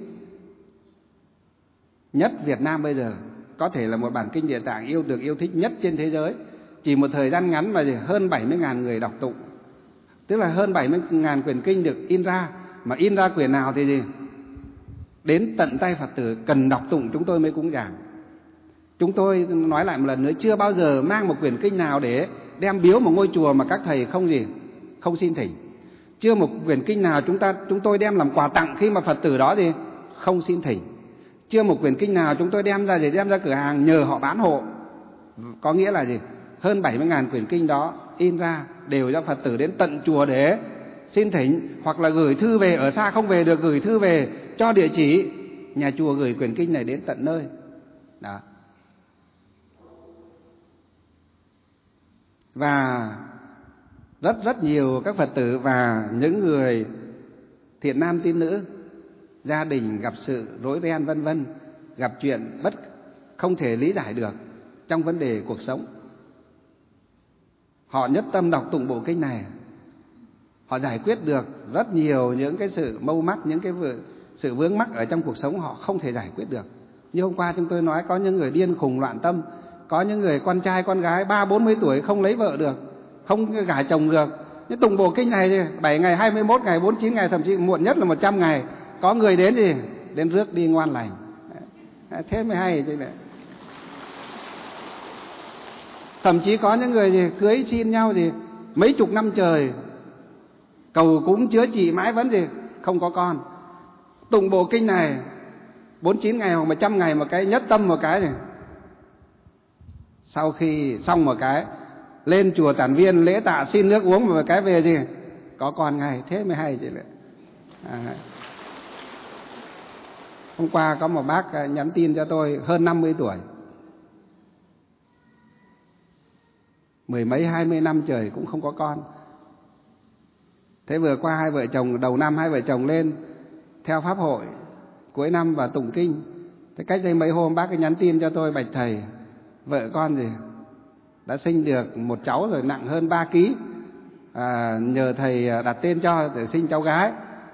nhất Việt Nam bây giờ. Có thể là một bản kinh Địa Tạng yêu được yêu thích nhất trên thế giới. Chỉ một thời gian ngắn mà hơn bảy mươi nghìn người đọc tụng. Tức là hơn bảy mươi nghìn quyển kinh được in ra. Mà in ra quyển nào thì gì? Đến tận tay Phật tử cần đọc tụng chúng tôi mới cúng giảng. Chúng tôi nói lại một lần nữa, chưa bao giờ mang một quyển kinh nào để đem biếu một ngôi chùa mà các thầy không gì, không xin thỉnh. Chưa một quyển kinh nào chúng ta chúng tôi đem làm quà tặng khi mà Phật tử đó gì không xin thỉnh. Chưa một quyển kinh nào chúng tôi đem ra để đem ra cửa hàng nhờ họ bán hộ. Có nghĩa là gì? Hơn bảy mươi nghìn quyển kinh đó in ra đều cho Phật tử đến tận chùa để xin thỉnh, hoặc là gửi thư về, ở xa không về được gửi thư về cho địa chỉ nhà chùa, gửi quyển kinh này đến tận nơi. Đó. Và rất rất nhiều các Phật tử và những người thiện nam tín nữ, gia đình gặp sự rối ren vân vân, gặp chuyện bất không thể lý giải được trong vấn đề cuộc sống, họ nhất tâm đọc tụng bộ kinh này, họ giải quyết được rất nhiều những cái sự mâu mắc, những cái sự vướng mắc ở trong cuộc sống họ không thể giải quyết được. Như hôm qua chúng tôi nói, có những người điên khùng loạn tâm, có những người con trai con gái ba bốn mươi tuổi không lấy vợ được, không gả chồng được. Nhưng tụng bộ kinh này bảy ngày, hai mươi mốt ngày, bốn mươi chín ngày, thậm chí muộn nhất là một trăm ngày, có người đến gì đến rước đi ngoan lành. Thế mới hay chứ. Thậm chí có những người gì cưới xin nhau gì mấy chục năm trời, cầu cúng chữa trị mãi vẫn gì không có con. Tụng bộ kinh này bốn mươi chín ngày hoặc một trăm ngày một cái, nhất tâm một cái này, sau khi xong một cái lên chùa Tản Viên lễ tạ xin nước uống một cái về gì có con ngay. Thế mới hay chứ. À, hôm qua có một bác nhắn tin cho tôi hơn năm mươi tuổi, mười mấy hai mươi năm trời cũng không có con. Thế vừa qua hai vợ chồng đầu năm hai vợ chồng lên theo pháp hội cuối năm và tụng kinh. Thế cách đây mấy hôm bác ấy nhắn tin cho tôi: bạch thầy, vợ con gì đã sinh được một cháu rồi, nặng hơn ba ký, à, nhờ thầy đặt tên cho để sinh cháu gái.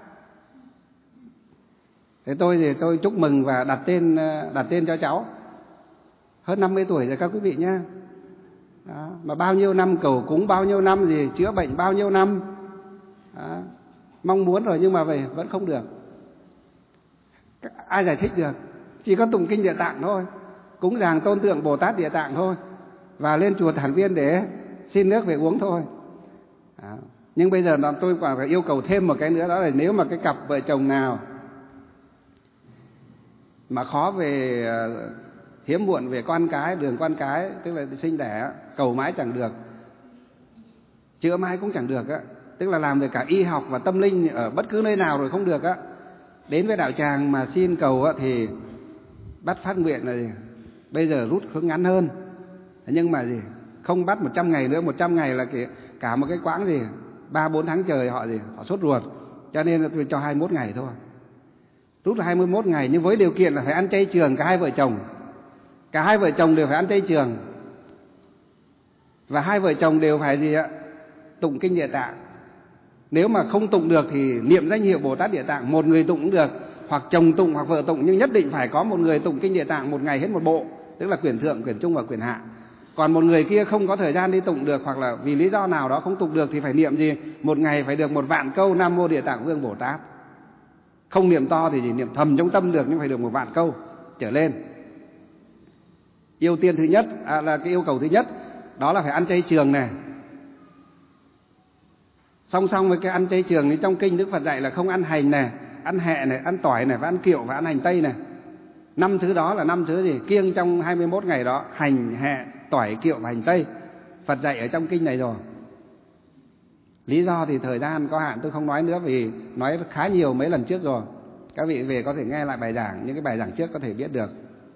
Thế tôi thì tôi chúc mừng và đặt tên đặt tên cho cháu. Hơn năm mươi tuổi rồi các quý vị nhá. Đó, mà bao nhiêu năm cầu cúng, bao nhiêu năm gì chữa bệnh, bao nhiêu năm đó, mong muốn rồi nhưng mà về vẫn không được. Ai giải thích được? Chỉ có tụng kinh Địa Tạng thôi, cúng dường tôn tượng Bồ Tát Địa Tạng thôi, và lên chùa Thản Viên để xin nước về uống thôi. Đó. Nhưng bây giờ tôi còn phải yêu cầu thêm một cái nữa, đó là nếu mà cái cặp vợ chồng nào mà khó về hiếm muộn về con cái, đường con cái, tức là sinh đẻ, cầu mãi chẳng được, chữa mãi cũng chẳng được á, tức là làm về cả y học và tâm linh ở bất cứ nơi nào rồi không được á, đến với đạo tràng mà xin cầu á thì bắt phát nguyện là gì? Bây giờ rút hướng ngắn hơn, nhưng mà gì không bắt một trăm ngày nữa, một trăm ngày là cả một cái quãng gì ba bốn tháng trời họ gì họ sốt ruột, cho nên là tôi cho hai mươi mốt ngày thôi, rút là hai mươi mốt ngày, nhưng với điều kiện là phải ăn chay trường cả hai vợ chồng, cả hai vợ chồng đều phải ăn chay trường, và hai vợ chồng đều phải gì ạ, tụng kinh Địa Tạng. Nếu mà không tụng được thì niệm danh hiệu Bồ Tát Địa Tạng, một người tụng cũng được, hoặc chồng tụng hoặc vợ tụng, nhưng nhất định phải có một người tụng kinh Địa Tạng một ngày hết một bộ, tức là quyển thượng, quyển trung và quyển hạ. Còn một người kia không có thời gian đi tụng được, hoặc là vì lý do nào đó không tụng được thì phải niệm gì? Một ngày phải được một vạn câu Nam Mô Địa Tạng Vương Bồ Tát. Không niệm to thì chỉ niệm thầm trong tâm được, nhưng phải được một vạn câu trở lên. Ưu tiên thứ nhất à, là cái yêu cầu thứ nhất, đó là phải ăn chay trường này. Song song với cái ăn chay trường thì trong kinh Đức Phật dạy là không ăn hành này, ăn hẹ này, ăn tỏi này, và ăn kiệu và ăn hành tây này. Năm thứ đó là năm thứ gì? Kiêng trong hai mươi mốt ngày đó, hành, hẹ, tỏi, kiệu và hành tây. Phật dạy ở trong kinh này rồi. Lý do thì thời gian có hạn tôi không nói nữa, vì nói khá nhiều mấy lần trước rồi. Các vị về có thể nghe lại bài giảng, những cái bài giảng trước có thể biết được.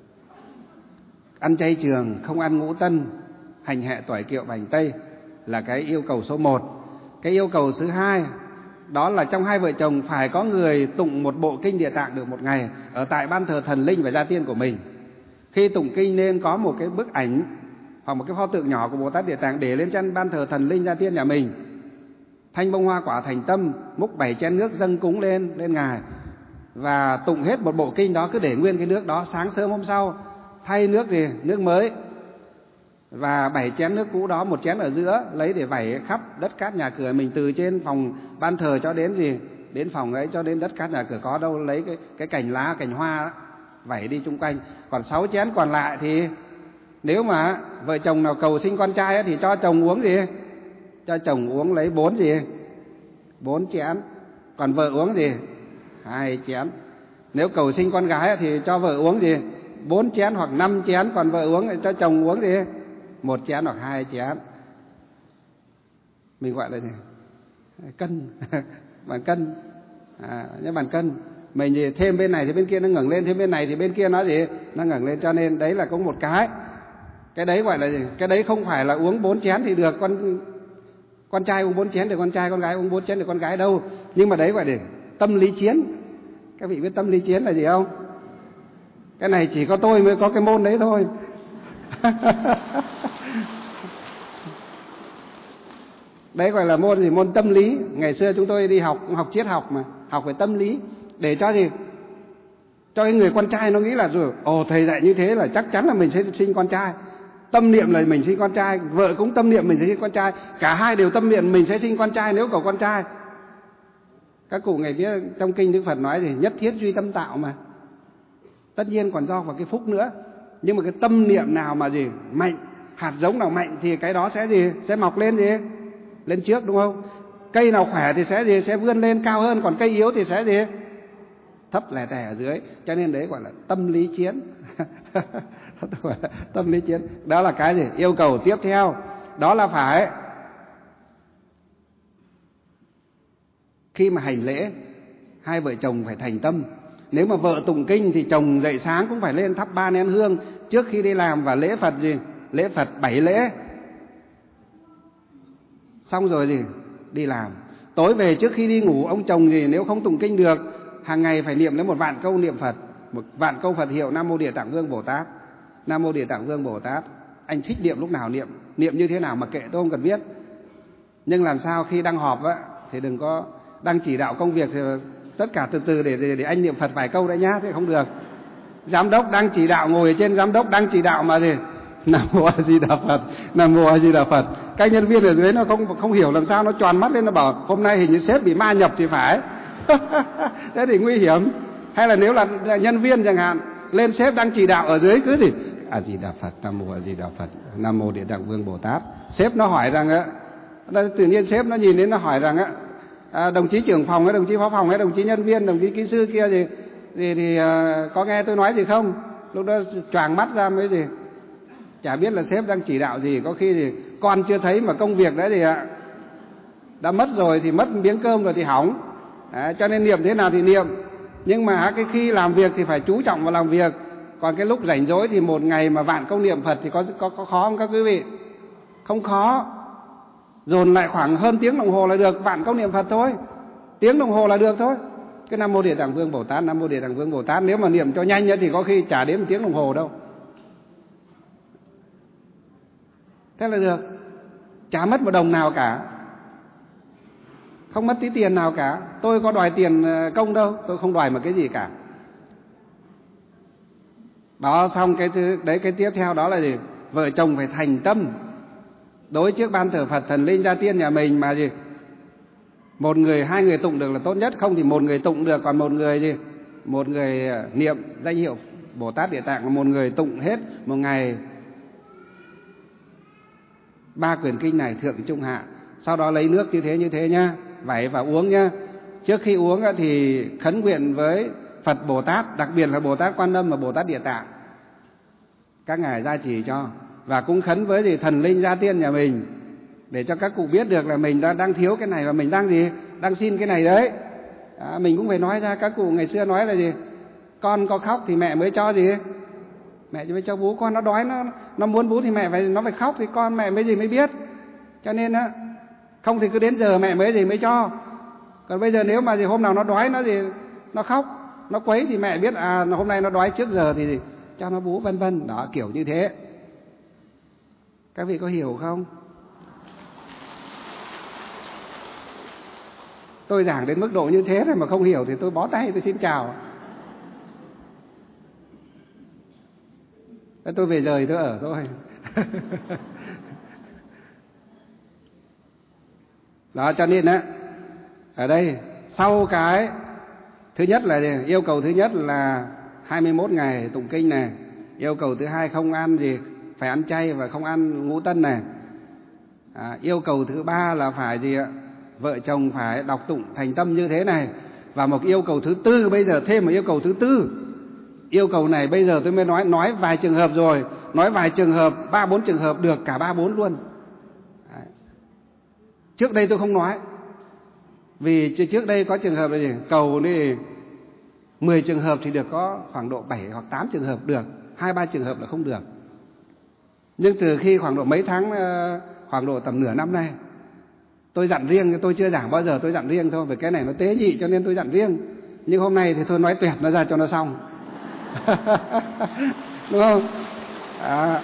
Ăn chay trường, không ăn ngũ tân, hành hẹ, tỏi, kiệu và hành tây là cái yêu cầu số một. Cái yêu cầu thứ hai, đó là trong hai vợ chồng phải có người tụng một bộ kinh Địa Tạng được một ngày ở tại ban thờ thần linh và gia tiên của mình. Khi tụng kinh nên có một cái bức ảnh hoặc một cái pho tượng nhỏ của Bồ Tát Địa Tạng để lên trên ban thờ thần linh gia tiên nhà mình. Thanh bông hoa quả thành tâm, múc bảy chén nước dâng cúng lên lên ngài, và tụng hết một bộ kinh đó, cứ để nguyên cái nước đó. Sáng sớm hôm sau thay nước gì, nước mới, và bảy chén nước cũ đó, một chén ở giữa lấy để vẩy khắp đất cát nhà cửa mình, từ trên phòng ban thờ cho đến gì, đến phòng ấy, cho đến đất cát nhà cửa, có đâu lấy cái cái cành lá, cành hoa đó, vẩy đi chung quanh. Còn sáu chén còn lại thì nếu mà vợ chồng nào cầu sinh con trai ấy, thì cho chồng uống gì, cho chồng uống lấy bốn gì, bốn chén. Còn vợ uống gì, hai chén. Nếu cầu sinh con gái ấy, thì cho vợ uống gì, bốn chén hoặc năm chén. Còn vợ uống thì cho chồng uống gì, một chén hoặc hai chén. Mình gọi là gì, cân bàn cân, à, những bàn cân. Mình thì thêm bên này thì bên kia nó ngẩng lên, thêm bên này thì bên kia nó gì, nó ngẩng lên. Cho nên đấy là cũng một cái. Cái đấy gọi là gì? Cái đấy không phải là uống bốn chén thì được, con con trai uống bốn chén thì con trai, con gái uống bốn chén thì con gái đâu. Nhưng mà đấy gọi là tâm lý chiến. Các vị biết tâm lý chiến là gì không? Cái này chỉ có tôi mới có cái môn đấy thôi. Đấy gọi là môn gì? Môn tâm lý. Ngày xưa chúng tôi đi học học triết học mà, học về tâm lý để cho gì? Cho cái người con trai nó nghĩ là rồi, ồ thầy dạy như thế là chắc chắn là mình sẽ sinh con trai. Tâm niệm là mình sinh con trai, vợ cũng tâm niệm mình sẽ sinh con trai, cả hai đều tâm niệm mình sẽ sinh con trai nếu có con trai. Các cụ ngày viết trong kinh Đức Phật nói gì? Nhất thiết duy tâm tạo mà. Tất nhiên còn do vào cái phúc nữa. Nhưng mà cái tâm niệm nào mà gì mạnh, hạt giống nào mạnh thì cái đó sẽ gì, sẽ mọc lên gì, lên trước, đúng không? Cây nào khỏe thì sẽ gì, sẽ vươn lên cao hơn, còn cây yếu thì sẽ gì, thấp lẻ tẻ ở dưới. Cho nên đấy gọi là tâm lý chiến. Tâm lý chiến. Đó là cái gì? Yêu cầu tiếp theo, đó là phải khi mà hành lễ hai vợ chồng phải thành tâm. Nếu mà vợ tụng kinh thì chồng dậy sáng cũng phải lên thắp ba nén hương trước khi đi làm, và lễ Phật gì? Lễ Phật bảy lễ. Xong rồi gì? Đi làm. Tối về trước khi đi ngủ, ông chồng gì nếu không tụng kinh được, hàng ngày phải niệm lấy một vạn câu niệm Phật, một vạn câu Phật hiệu Nam Mô Địa Tạng Vương Bồ Tát. Nam Mô Địa Tạng Vương Bồ Tát. Anh thích niệm lúc nào niệm, niệm như thế nào mà kệ, tôi không cần biết. Nhưng làm sao khi đang họp á thì đừng có, đang chỉ đạo công việc thì tất cả từ từ để, để để anh niệm Phật vài câu đấy nhá, thế không được. Giám đốc đang chỉ đạo, ngồi ở trên giám đốc đang chỉ đạo mà gì? Nam Mô A Di Đà Phật, Nam Mô A Di Đà Phật. Các nhân viên ở dưới nó không không hiểu làm sao, nó tròn mắt lên nó bảo hôm nay hình như sếp bị ma nhập thì phải. Thế thì nguy hiểm. Hay là nếu là nhân viên chẳng hạn, lên sếp đang chỉ đạo ở dưới cứ gì? A Di Đà Phật, Nam Mô A Di Đà Phật, Nam Mô Địa Tạng Vương Bồ Tát. Sếp nó hỏi rằng á, tự nhiên sếp nó nhìn đến nó hỏi rằng á, à, đồng chí trưởng phòng hay đồng chí phó phòng hay đồng chí nhân viên, đồng chí kỹ sư kia gì thì, thì à, có nghe tôi nói gì không? Lúc đó choàng mắt ra mới gì, chả biết là sếp đang chỉ đạo gì. Có khi thì con chưa thấy mà công việc đã gì ạ, đã mất rồi, thì mất miếng cơm rồi thì hỏng. À, cho nên niệm thế nào thì niệm, nhưng mà cái khi làm việc thì phải chú trọng vào làm việc. Còn cái lúc rảnh rỗi thì một ngày mà vạn câu niệm Phật thì có có có khó không các quý vị? Không khó. Dồn lại khoảng hơn tiếng đồng hồ là được, vạn câu niệm Phật thôi. Tiếng đồng hồ là được thôi. Cái Nam Mô Địa Tạng Vương Bồ Tát, Nam Mô Địa Tạng Vương Bồ Tát, nếu mà niệm cho nhanh thì có khi chả đến một tiếng đồng hồ đâu. Thế là được. Chả mất một đồng nào cả. Không mất tí tiền nào cả. Tôi có đòi tiền công đâu, tôi không đòi một cái gì cả. Đó, xong cái thứ đấy, cái tiếp theo đó là gì? Vợ chồng phải thành tâm đối trước ban thờ Phật thần linh gia tiên nhà mình mà gì? Một người, hai người tụng được là tốt nhất, không thì một người tụng được, còn một người gì? Một người niệm danh hiệu Bồ Tát Địa Tạng, một người tụng hết một ngày ba quyển kinh này thượng trung hạ. Sau đó lấy nước như thế như thế nhá, vẩy và uống nhá. Trước khi uống thì khấn nguyện với Phật Bồ Tát, đặc biệt là Bồ Tát Quan Âm và Bồ Tát Địa Tạng, các ngài gia trì cho. Và cũng khấn với gì? Thần linh gia tiên nhà mình, để cho các cụ biết được là mình đang, đang thiếu cái này và mình đang gì? Đang xin cái này đấy. À, mình cũng phải nói ra. Các cụ ngày xưa nói là gì? Con có khóc thì mẹ mới cho gì? Mẹ mới cho bú. Con nó đói, nó nó muốn bú thì mẹ phải, nó phải khóc thì con mẹ mới gì mới biết. Cho nên á, không thì cứ đến giờ mẹ mới gì mới cho. Còn bây giờ nếu mà gì hôm nào nó đói, nó gì nó khóc, nó quấy thì mẹ biết à hôm nay nó đói trước giờ thì gì? Cho nó bú, vân vân. Đó, kiểu như thế. Các vị có hiểu không? Tôi giảng đến mức độ như thế rồi mà không hiểu thì tôi bó tay, tôi xin chào. Tôi về rời tôi ở thôi. Đó, cho nên á, ở đây sau cái thứ nhất là gì? Yêu cầu thứ nhất là hai mươi mốt ngày tụng kinh này. Yêu cầu thứ hai không ăn gì, phải ăn chay và không ăn ngũ tân này. À, yêu cầu thứ ba là phải gì ạ? Vợ chồng phải đọc tụng thành tâm như thế này. Và một yêu cầu thứ tư, bây giờ thêm một yêu cầu thứ tư. Yêu cầu này bây giờ tôi mới nói nói vài trường hợp rồi, nói vài trường hợp, ba bốn trường hợp được cả ba bốn luôn. Đấy. Trước đây tôi không nói, vì trước đây có trường hợp là gì? Cầu đi mười trường hợp thì được có khoảng độ bảy hoặc tám trường hợp được, hai ba trường hợp là không được. Nhưng từ khi khoảng độ mấy tháng, khoảng độ tầm nửa năm nay, tôi dặn riêng, tôi chưa giảng bao giờ, tôi dặn riêng thôi, vì cái này nó tế nhị cho nên tôi dặn riêng. Nhưng hôm nay thì tôi nói tuyệt nó ra cho nó xong. Đúng không? À,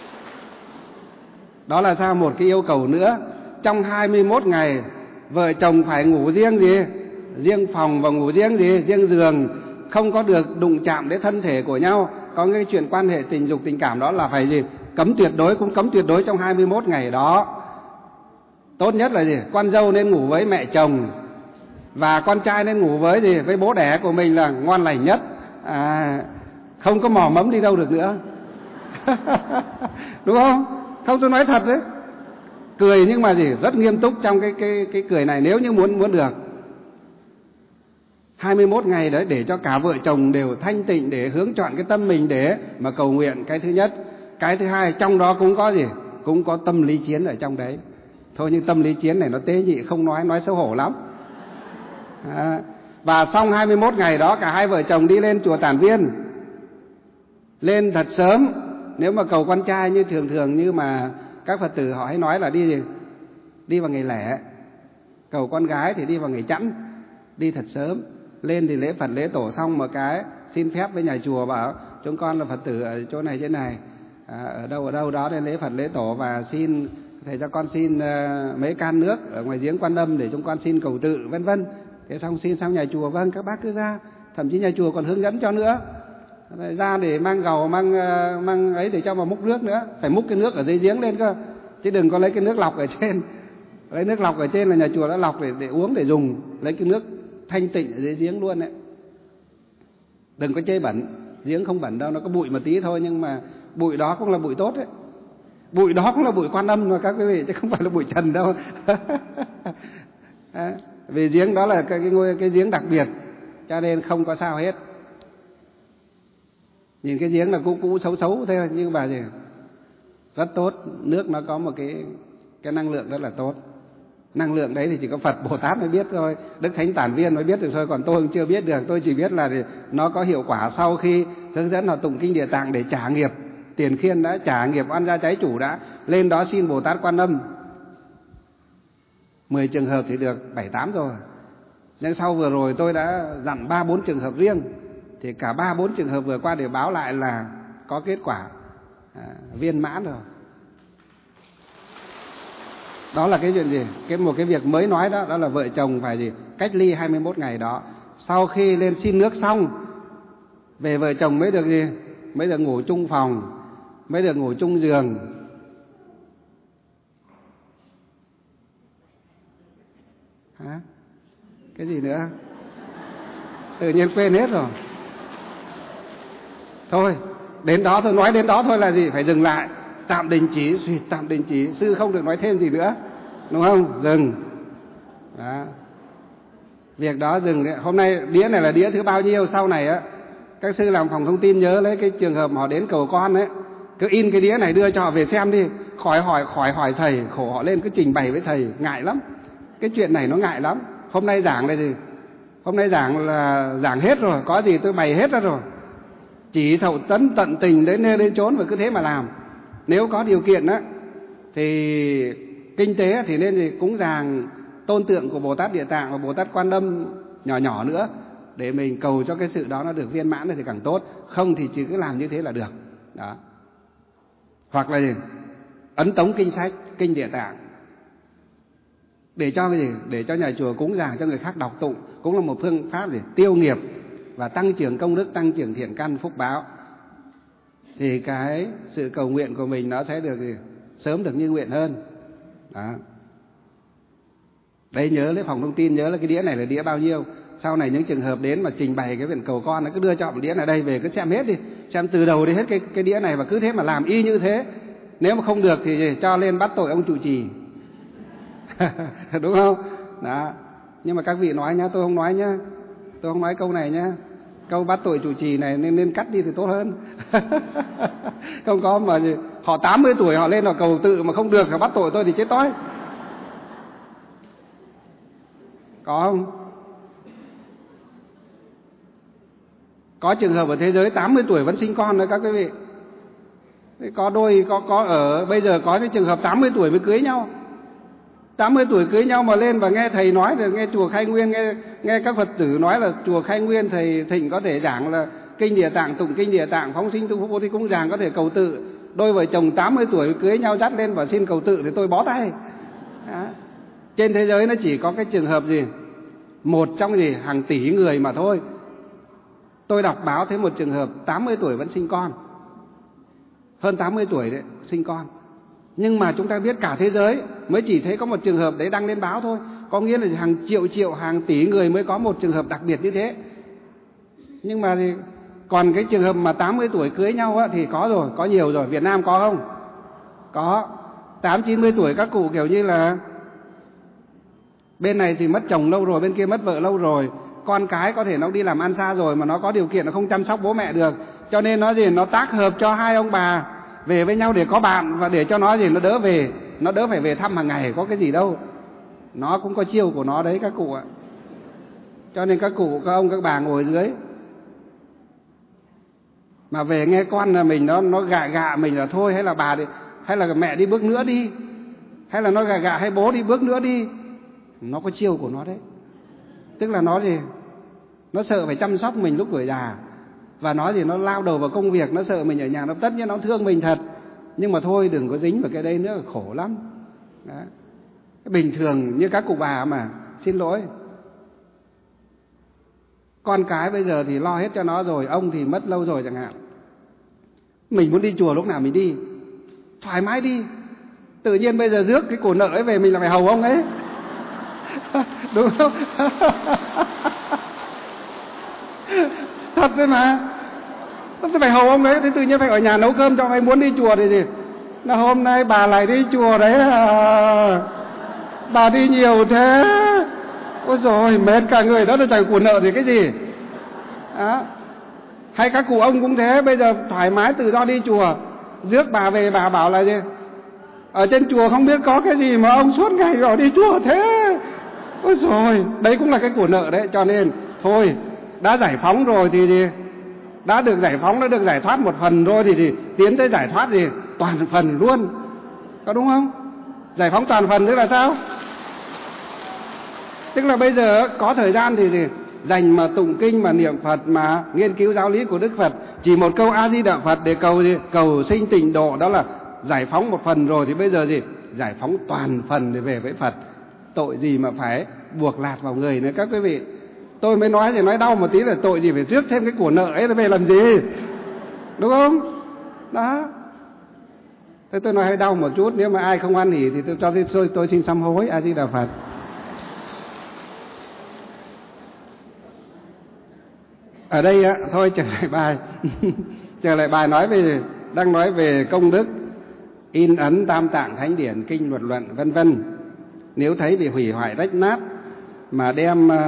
đó là sao? Một cái yêu cầu nữa, trong hai mươi mốt ngày vợ chồng phải ngủ riêng gì? Riêng phòng và ngủ riêng gì? Riêng giường, không có được đụng chạm đến thân thể của nhau. Có cái chuyện quan hệ tình dục tình cảm đó là phải gì? Cấm tuyệt đối, cũng cấm tuyệt đối trong hai mươi mốt ngày đó. Tốt nhất là gì? Con dâu nên ngủ với mẹ chồng, và con trai nên ngủ với gì? Với bố đẻ của mình là ngon lành nhất. À, không có mò mẫm đi đâu được nữa. Đúng không? Không, tôi nói thật đấy. Cười nhưng mà gì? Rất nghiêm túc trong cái cái cái cười này, nếu như muốn muốn được. hai mươi mốt ngày đấy để cho cả vợ chồng đều thanh tịnh, để hướng chọn cái tâm mình để mà cầu nguyện, cái thứ nhất. Cái thứ hai, trong đó cũng có gì? Cũng có tâm lý chiến ở trong đấy. Thôi nhưng tâm lý chiến này nó tế nhị, không nói, nói xấu hổ lắm. À, Và xong hai mươi mốt ngày đó cả hai vợ chồng đi lên chùa Tản Viên, lên thật sớm. Nếu mà cầu con trai như thường thường như mà các Phật tử họ hay nói là đi gì? Đi vào ngày lẻ. Cầu con gái thì đi vào ngày chẵn, đi thật sớm. Lên thì lễ Phật lễ Tổ xong một cái xin phép với nhà chùa bảo chúng con là Phật tử ở chỗ này trên này, à, ở đâu ở đâu đó để lễ Phật lễ Tổ, và xin thầy cho con xin uh, mấy can nước ở ngoài giếng Quan Âm để chúng con xin cầu tự vân vân. Thế xong xin sang nhà chùa, vâng các bác cứ ra, thậm chí nhà chùa còn hướng dẫn cho nữa, ra để mang gầu mang uh, mang ấy để cho mà múc nước nữa, phải múc cái nước ở dưới giếng lên cơ, chứ đừng có lấy cái nước lọc ở trên. Lấy nước lọc ở trên là nhà chùa đã lọc để để uống để dùng, lấy cái nước thanh tịnh ở dưới giếng luôn đấy. Đừng có chê bẩn, giếng không bẩn đâu, nó có bụi một tí thôi, nhưng mà bụi đó cũng là bụi tốt đấy. Bụi đó cũng là bụi Quan Âm mà các quý vị, chứ không phải là bụi trần đâu. À, vì giếng đó là cái, cái ngôi cái giếng đặc biệt, cho nên không có sao hết. Nhìn cái giếng là cũ cũ xấu xấu thế nhưng mà gì rất tốt, nước nó có một cái cái năng lượng rất là tốt. Năng lượng đấy thì chỉ có Phật Bồ Tát mới biết thôi, Đức Thánh Tản Viên mới biết được thôi, còn tôi cũng chưa biết được. Tôi chỉ biết là nó có hiệu quả sau khi hướng dẫn họ tụng kinh Địa Tạng để trả nghiệp. Tiền Khiên đã trả nghiệp oan gia trái chủ, đã lên đó xin Bồ Tát Quan Âm. Mười trường hợp thì được bảy tám rồi. Nhưng sau vừa rồi tôi đã dặn ba bốn trường hợp riêng, thì cả ba bốn trường hợp vừa qua đều báo lại là có kết quả à, viên mãn rồi. Đó là cái chuyện gì? Cái một cái việc mới nói đó, đó là vợ chồng phải gì? Cách ly hai mươi mốt ngày đó. Sau khi lên xin nước xong, về vợ chồng mới được gì? Mới được ngủ chung phòng, mới được ngủ chung giường. Hả? Cái gì nữa? Tự nhiên quên hết rồi. Thôi, đến đó thôi, nói đến đó thôi là gì? Phải dừng lại. Tạm đình chỉ, suy tạm đình chỉ, sư không được nói thêm gì nữa, đúng không? Dừng. Đó. Việc đó dừng đấy. Hôm nay đĩa này là đĩa thứ bao nhiêu? Sau này á, các sư làm phòng thông tin nhớ lấy cái trường hợp họ đến cầu con ấy, cứ in cái đĩa này đưa cho họ về xem đi, khỏi hỏi khỏi hỏi thầy, khổ họ lên cứ trình bày với thầy, ngại lắm. Cái chuyện này nó ngại lắm. Hôm nay giảng là gì? Hôm nay giảng là giảng hết rồi, có gì tôi bày hết ra rồi. Chỉ thậu tấn tận tình đến nơi đến chốn và cứ thế mà làm. Nếu có điều kiện á thì kinh tế thì nên gì cúng dường tôn tượng của Bồ Tát Địa Tạng và Bồ Tát Quan Âm nhỏ nhỏ nữa, để mình cầu cho cái sự đó nó được viên mãn thì càng tốt. Không thì chỉ cứ làm như thế là được. Đó. Hoặc là gì? Ấn tống kinh sách, kinh Địa Tạng, để cho cái gì? Để cho nhà chùa cúng dường cho người khác đọc tụng, cũng là một phương pháp để tiêu nghiệp và tăng trưởng công đức, tăng trưởng thiện căn phúc báo. Thì cái sự cầu nguyện của mình nó sẽ được gì? Sớm được như nguyện hơn. Đó. Đấy, nhớ lấy phòng thông tin, nhớ là cái đĩa này là đĩa bao nhiêu. Sau này những trường hợp đến mà trình bày cái việc cầu con, nó cứ đưa cho một đĩa này đây, về cứ xem hết đi, xem từ đầu đến hết cái, cái đĩa này, và cứ thế mà làm y như thế. Nếu mà không được thì cho lên bắt tội ông trụ trì. Đúng không? Đó. Nhưng mà các vị nói nhá, tôi không nói nhá, tôi không nói câu này nhá. Câu bắt tội trụ trì này nên nên cắt đi thì tốt hơn. Không có mà họ tám mươi tuổi họ lên họ cầu tự mà không được, họ bắt tội tôi thì chết tối. Có không? Có trường hợp ở thế giới tám mươi tuổi vẫn sinh con đấy các quý vị. Có đôi có có ở bây giờ có cái trường hợp tám mươi tuổi mới cưới nhau. tám mươi tuổi cưới nhau mà lên và nghe thầy nói, rồi nghe chùa Khai Nguyên, nghe nghe các Phật tử nói là chùa Khai Nguyên thầy Thịnh có thể giảng là kinh Địa Tạng, tụng kinh Địa Tạng, phóng sinh tu phúc bố thí cúng dường, có thể cầu tự. Đôi vợ chồng tám mươi tuổi cưới nhau dắt lên và xin cầu tự thì tôi bó tay. Đó. Trên thế giới nó chỉ có cái trường hợp gì? Một trong gì hàng tỷ người mà thôi. Tôi đọc báo thấy một trường hợp tám mươi tuổi vẫn sinh con. Hơn tám mươi tuổi đấy, sinh con. Nhưng mà chúng ta biết cả thế giới mới chỉ thấy có một trường hợp đấy đăng lên báo thôi. Có nghĩa là hàng triệu triệu, hàng tỷ người mới có một trường hợp đặc biệt như thế. Nhưng mà thì còn cái trường hợp mà tám mươi tuổi cưới nhau á, thì có rồi, có nhiều rồi. Việt Nam có không? Có. Tám chín mươi tuổi các cụ kiểu như là bên này thì mất chồng lâu rồi, bên kia mất vợ lâu rồi, con cái có thể nó đi làm ăn xa rồi mà nó có điều kiện nó không chăm sóc bố mẹ được, cho nên nó gì nó tác hợp cho hai ông bà về với nhau để có bạn, và để cho nó gì nó đỡ về, nó đỡ phải về thăm hàng ngày, có cái gì đâu. Nó cũng có chiêu của nó đấy các cụ ạ. Cho nên các cụ, các ông, các bà ngồi dưới. Mà về nghe con là mình nó nó gạ gạ mình là thôi, hay là bà đi, hay là mẹ đi bước nữa đi, hay là nó gạ gạ hay bố đi bước nữa đi. Nó có chiêu của nó đấy. Tức là nó gì? Nó sợ phải chăm sóc mình lúc tuổi già. Và nó gì? Nó lao đầu vào công việc, nó sợ mình ở nhà, nó tất nhiên nó thương mình thật. Nhưng mà thôi đừng có dính vào cái đây nữa, khổ lắm. Đấy. Bình thường như các cụ bà mà, xin lỗi, con cái bây giờ thì lo hết cho nó rồi, ông thì mất lâu rồi chẳng hạn. Mình muốn đi chùa lúc nào mình đi, thoải mái đi. Tự nhiên bây giờ rước cái cổ nợ ấy về, mình là phải hầu ông ấy. Đúng không? Thật đấy mà. Tôi phải hầu ông đấy, thì tự nhiên phải ở nhà nấu cơm cho anh, muốn đi chùa thì gì. Là hôm nay bà lại đi chùa đấy à? Bà đi nhiều thế. Ôi rồi mệt cả người đó, là chẳng của nợ thì cái gì. Đó. Hay các cụ ông cũng thế, bây giờ thoải mái tự do đi chùa, rước bà về bà bảo là gì? Ở trên chùa không biết có cái gì mà ông suốt ngày rồi đi chùa thế. Ôi rồi, đấy cũng là cái của nợ đấy. Cho nên thôi, đã giải phóng rồi thì gì? Đã được giải phóng, đã được giải thoát một phần rồi thì gì? Tiến tới giải thoát gì? Toàn phần luôn. Có đúng không? Giải phóng toàn phần tức là sao? Tức là bây giờ có thời gian thì gì? Dành mà tụng kinh, mà niệm Phật, mà nghiên cứu giáo lý của Đức Phật. Chỉ một câu A Di Đà Phật để cầu gì? Cầu sinh tịnh độ, đó là giải phóng một phần rồi. Thì bây giờ gì? Giải phóng toàn phần để về với Phật. Tội gì mà phải buộc lạt vào người nữa các quý vị. Tôi mới nói thì nói đau một tí là tội gì phải rước thêm cái của nợ ấy về làm gì. Đúng không? Đó. Thế tôi nói hơi đau một chút. Nếu mà ai không ăn hỉ thì tôi cho tôi, tôi xin sám hối. A Di Đà Phật. Ở đây á, thôi trở lại bài. Trở lại bài nói về, đang nói về công đức in ấn Tam Tạng Thánh Điển, kinh luật luận vân vân. Nếu thấy bị hủy hoại rách nát mà đem uh,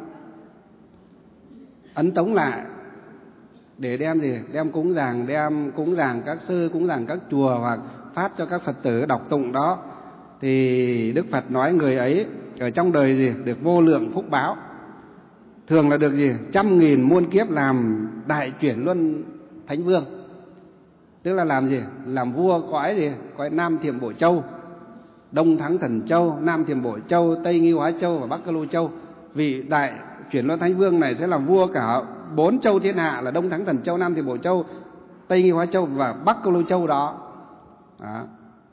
ấn tống lại để đem gì? Đem cúng dường, đem cúng dường các sư, cúng dường các chùa, hoặc phát cho các Phật tử đọc tụng đó, thì Đức Phật nói người ấy ở trong đời gì? Được vô lượng phúc báo. Thường là được gì? Trăm nghìn muôn kiếp làm đại chuyển luân thánh vương. Tức là làm gì? Làm vua cõi gì? Cõi Nam Thiểm Bộ Châu, Đông Thắng Thần Châu, Nam Thiểm Bộ Châu, Tây Nghi Hóa Châu và Bắc Ca Lu Châu. Vị đại chuyển luân thánh vương này sẽ làm vua cả bốn châu thiên hạ là Đông Thắng Thần Châu, Nam Thiểm Bộ Châu, Tây Nghi Hóa Châu và Bắc Ca Lu Châu đó. Đó.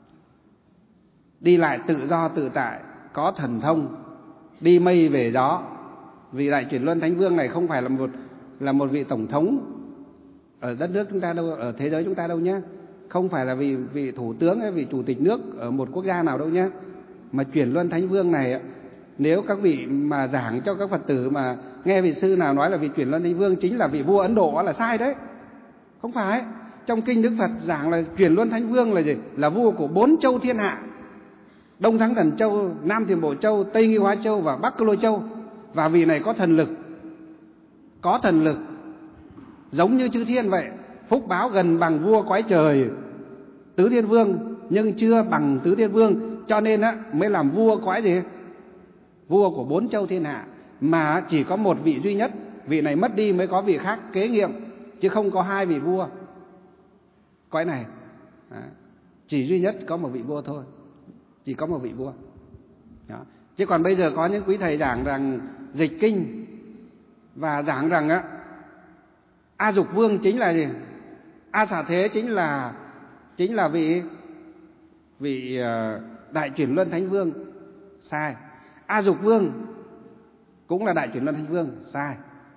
Đi lại tự do tự tại, có thần thông, đi mây về gió. Vị đại chuyển luân thánh vương này không phải là một là một vị tổng thống ở đất nước chúng ta đâu, ở thế giới chúng ta đâu nhé. Không phải là vị vị thủ tướng hay vị chủ tịch nước ở một quốc gia nào đâu nhé. Mà chuyển luân thánh vương này, nếu các vị mà giảng cho các Phật tử mà nghe vị sư nào nói là vị chuyển luân thánh vương chính là vị vua Ấn Độ là sai đấy. Không phải. Trong kinh Đức Phật giảng là chuyển luân thánh vương là gì? Là vua của bốn châu thiên hạ, Đông Thắng Thần Châu, Nam Thiểm Bộ Châu, Tây Nghi Hóa Châu và Bắc Ca Lu Châu. Và vị này có thần lực, có thần lực giống như chư thiên vậy, phúc báo gần bằng vua cõi trời Tứ Thiên Vương, nhưng chưa bằng Tứ Thiên Vương, cho nên á mới làm vua cõi gì? Vua của bốn châu thiên hạ. Mà chỉ có một vị duy nhất, vị này mất đi mới có vị khác kế nhiệm, chứ không có hai vị vua cõi này. Đó. Chỉ duy nhất có một vị vua thôi, chỉ có một vị vua. Đó. Chứ còn bây giờ có những quý thầy giảng rằng dịch kinh và giảng rằng á A Dục Vương chính là gì? A Xà Thế chính là chính là vị vị đại chuyển luân thánh vương. Sai. A Dục Vương cũng là đại chuyển luân thánh vương. Sai.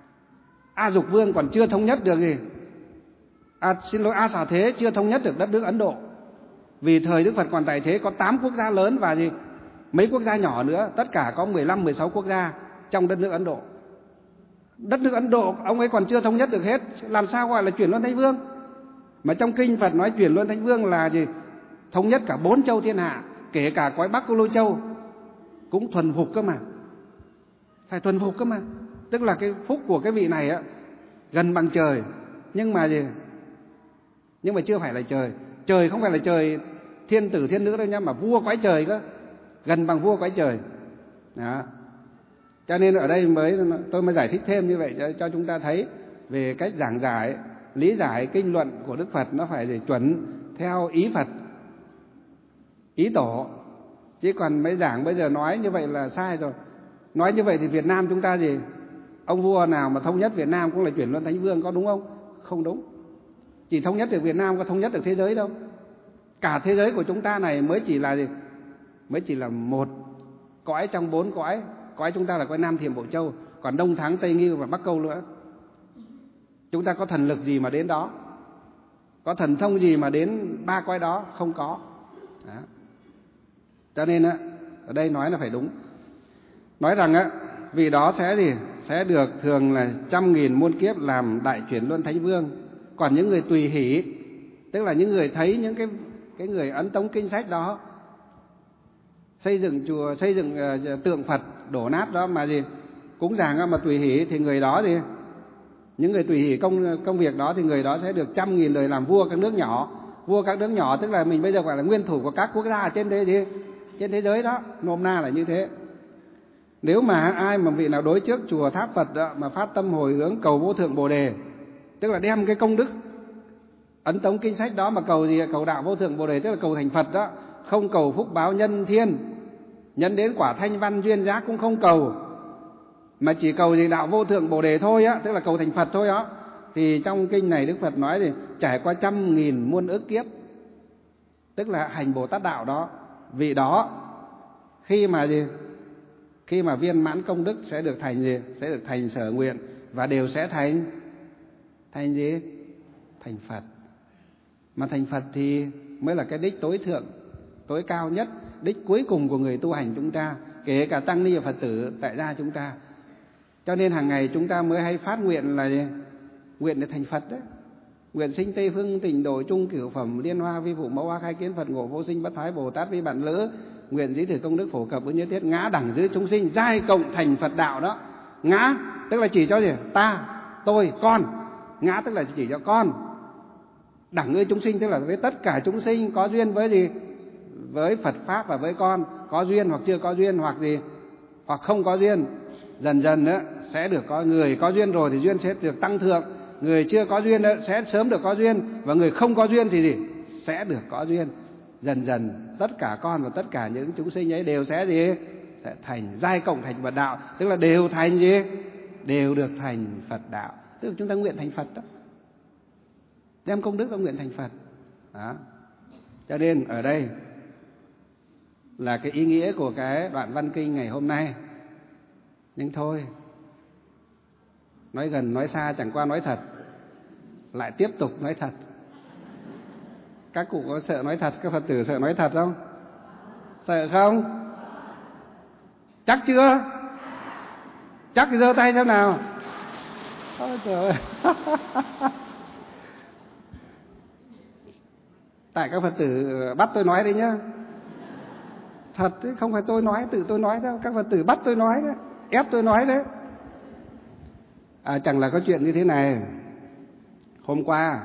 A Dục Vương còn chưa thống nhất được gì? À, xin lỗi, A Xà Thế chưa thống nhất được đất nước Ấn Độ. Vì thời Đức Phật còn tại thế có tám quốc gia lớn và gì? Mấy quốc gia nhỏ nữa, tất cả có mười lăm mười sáu quốc gia trong đất nước Ấn Độ. Đất nước Ấn Độ ông ấy còn chưa thống nhất được hết, làm sao gọi là chuyển luân thánh vương? Mà trong kinh Phật nói chuyển luân thánh vương là gì? Thống nhất cả bốn châu thiên hạ, kể cả cõi Bắc Ca Lu Châu cũng thuần phục cơ mà. Phải thuần phục cơ mà. Tức là cái phúc của cái vị này á gần bằng trời, nhưng mà gì? Nhưng mà chưa phải là trời. Trời không phải là trời thiên tử thiên nữ đâu nhá, mà vua cõi trời cơ, gần bằng vua cõi trời. Đó. Cho nên ở đây mới tôi mới giải thích thêm như vậy cho, cho chúng ta thấy về cách giảng giải, lý giải kinh luận của Đức Phật nó phải để chuẩn theo ý Phật, ý tổ. Chứ còn mấy giảng bây giờ nói như vậy là sai rồi. Nói như vậy thì Việt Nam chúng ta gì? Ông vua nào mà thống nhất Việt Nam cũng là chuyển luân thánh vương, có đúng không? Không đúng. Chỉ thống nhất được Việt Nam, có thống nhất được thế giới đâu. Cả thế giới của chúng ta này mới chỉ là gì? Mới chỉ là một cõi trong bốn cõi. Cõi chúng ta là cõi Nam Thiểm Bộ Châu, còn Đông Thắng, Tây Ngưu và Bắc Câu nữa. Chúng ta có thần lực gì mà đến đó? Có thần thông gì mà đến ba cõi đó? Không có. Đó. Cho nên á, ở đây nói là phải đúng. Nói rằng á, vì đó sẽ gì? Sẽ được thường là trăm nghìn muôn kiếp làm đại chuyển luân thánh vương. Còn những người tùy hỷ, tức là những người thấy những cái cái người ấn tống kinh sách đó, xây dựng chùa, xây dựng uh, tượng Phật đổ nát đó mà gì? Cúng dường đó mà tùy hỷ thì người đó gì? Những người tùy hỷ công công việc đó thì người đó sẽ được trăm nghìn đời làm vua các nước nhỏ. Vua các nước nhỏ tức là mình bây giờ gọi là nguyên thủ của các quốc gia ở trên thế gì? Trên thế giới đó, nôm na là như thế. Nếu mà ai mà vị nào đối trước chùa tháp Phật đó, mà phát tâm hồi hướng cầu vô thượng Bồ đề, tức là đem cái công đức ấn tống kinh sách đó mà cầu gì? Cầu đạo vô thượng Bồ đề, tức là cầu thành Phật đó, không cầu phúc báo nhân thiên, nhân đến quả thanh văn duyên giác cũng không cầu, mà chỉ cầu gì? Đạo vô thượng Bồ đề thôi á, tức là cầu thành Phật thôi á. Thì trong kinh này Đức Phật nói thì trải qua trăm nghìn muôn ức kiếp, tức là hành Bồ Tát đạo đó, vị đó khi mà gì? Khi mà viên mãn công đức sẽ được thành gì? Sẽ được thành sở nguyện, và đều sẽ thành thành gì? Thành Phật. Mà thành Phật thì mới là cái đích tối thượng, tối cao nhất, đích cuối cùng của người tu hành chúng ta, kể cả tăng ni và Phật tử tại gia chúng ta. Cho nên hàng ngày chúng ta mới hay phát nguyện là gì? Nguyện để thành Phật đấy. Nguyện sinh Tây Phương Tịnh Độ Trung Cửu Phẩm Liên Hoa Vi Phụ Mẫu Hoa Khai Kiến Phật Ngộ Vô Sinh Bất Thái Bồ Tát Vi Bản Lữ. Nguyện dĩ thử công đức phổ cập với như thiết ngã đẳng giữ chúng sinh giai cộng thành Phật đạo đó. Ngã tức là chỉ cho gì? Ta, tôi, con. Ngã tức là chỉ cho con. Đẳng ư chúng sinh tức là với tất cả chúng sinh có duyên với gì? Với Phật Pháp và với con. Có duyên hoặc chưa có duyên, hoặc gì? Hoặc không có duyên. Dần dần nữa sẽ được có người có duyên rồi thì duyên sẽ được tăng thượng. Người chưa có duyên nữa sẽ sớm được có duyên. Và người không có duyên thì gì? Sẽ được có duyên. Dần dần tất cả con và tất cả những chúng sinh ấy đều sẽ gì? Sẽ thành giai cộng thành Phật đạo. Tức là đều thành gì? Đều được thành Phật đạo. Tức là chúng ta nguyện thành Phật đó. Đem công đức và nguyện thành Phật đó. Cho nên ở đây là cái ý nghĩa của cái đoạn văn kinh ngày hôm nay. Nhưng thôi, nói gần nói xa chẳng qua nói thật, lại tiếp tục nói thật. Các cụ có sợ nói thật, các Phật tử sợ nói thật không? Sợ không? Chắc chưa? Chắc thì giơ tay xem nào. Ôi trời ơi. Tại các Phật tử bắt tôi nói đấy nhá. Thật đấy, không phải tôi nói, tự tôi nói đâu. Các Phật tử bắt tôi nói đấy, ép tôi nói đấy. À, chẳng là có chuyện như thế này. Hôm qua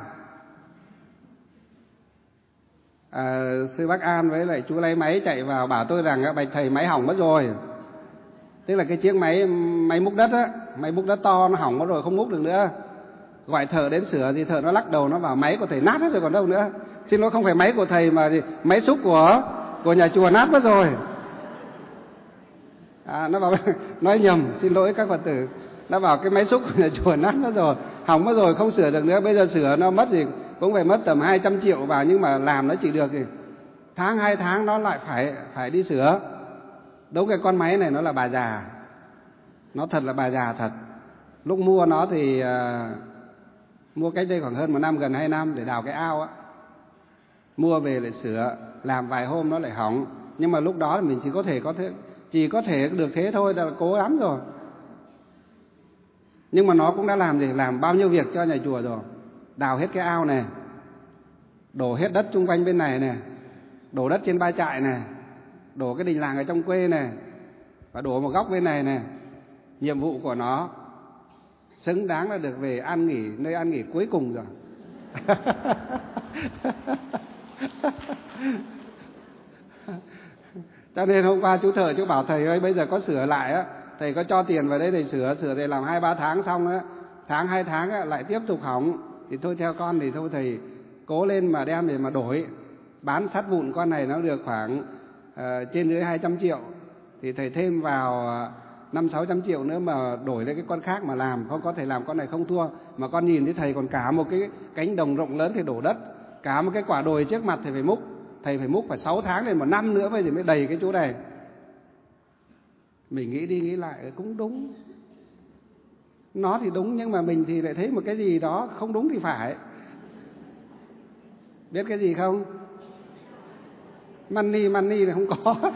à, sư Bắc An với lại chú lấy máy chạy vào bảo tôi rằng bạch thầy máy hỏng mất rồi. Tức là cái chiếc máy máy múc đất á, máy múc đất to nó hỏng mất rồi, không múc được nữa. Gọi thợ đến sửa thì thợ nó lắc đầu, nó bảo máy của thầy nát hết rồi còn đâu nữa. Xin lỗi, không phải máy của thầy mà gì, máy xúc của của nhà chùa nát mất rồi. À, nó bảo nói nhầm, xin lỗi các Phật tử. Nó bảo cái máy xúc của nhà chùa nát mất rồi, hỏng mất rồi, không sửa được nữa. Bây giờ sửa nó mất gì cũng phải mất tầm hai trăm triệu vào, nhưng mà làm nó chỉ được thì tháng hai tháng nó lại phải phải đi sửa. Đúng, cái con máy này nó là bà già, nó thật là bà già thật. Lúc mua nó thì uh, mua cách đây khoảng hơn một năm, gần hai năm để đào cái ao á. Mua về lại sửa, làm vài hôm nó lại hỏng. Nhưng mà lúc đó mình chỉ có thể có thế, chỉ có thể được thế thôi, là cố lắm rồi. Nhưng mà nó cũng đã làm gì, làm bao nhiêu việc cho nhà chùa rồi. Đào hết cái ao này, đổ hết đất chung quanh bên này này, đổ đất trên ba trại này, đổ cái đình làng ở trong quê này, và đổ một góc bên này này. Nhiệm vụ của nó xứng đáng là được về an nghỉ, nơi an nghỉ cuối cùng rồi. Cho nên hôm qua chú thợ chú bảo thầy ơi, bây giờ có sửa lại á thầy có cho tiền vào đấy thầy sửa, sửa thầy làm hai ba tháng xong á, tháng hai tháng á, lại tiếp tục hỏng. Thì thôi theo con thì thôi thầy cố lên mà đem để mà đổi. Bán sắt vụn con này nó được khoảng uh, trên dưới hai trăm triệu. Thì thầy thêm vào năm sáu trăm triệu nữa mà đổi lấy cái con khác mà làm. Không có thầy làm con này không thua. Mà con nhìn thấy thầy còn cả một cái cánh đồng rộng lớn thầy đổ đất. Cả một cái quả đồi trước mặt thầy phải múc. Thầy phải múc phải sáu tháng đến một năm nữa bây giờ mới đầy cái chỗ này. Mình nghĩ đi nghĩ lại cũng đúng. Nó thì đúng nhưng mà mình thì lại thấy một cái gì đó không đúng thì phải. Biết cái gì không? Money, money là không có.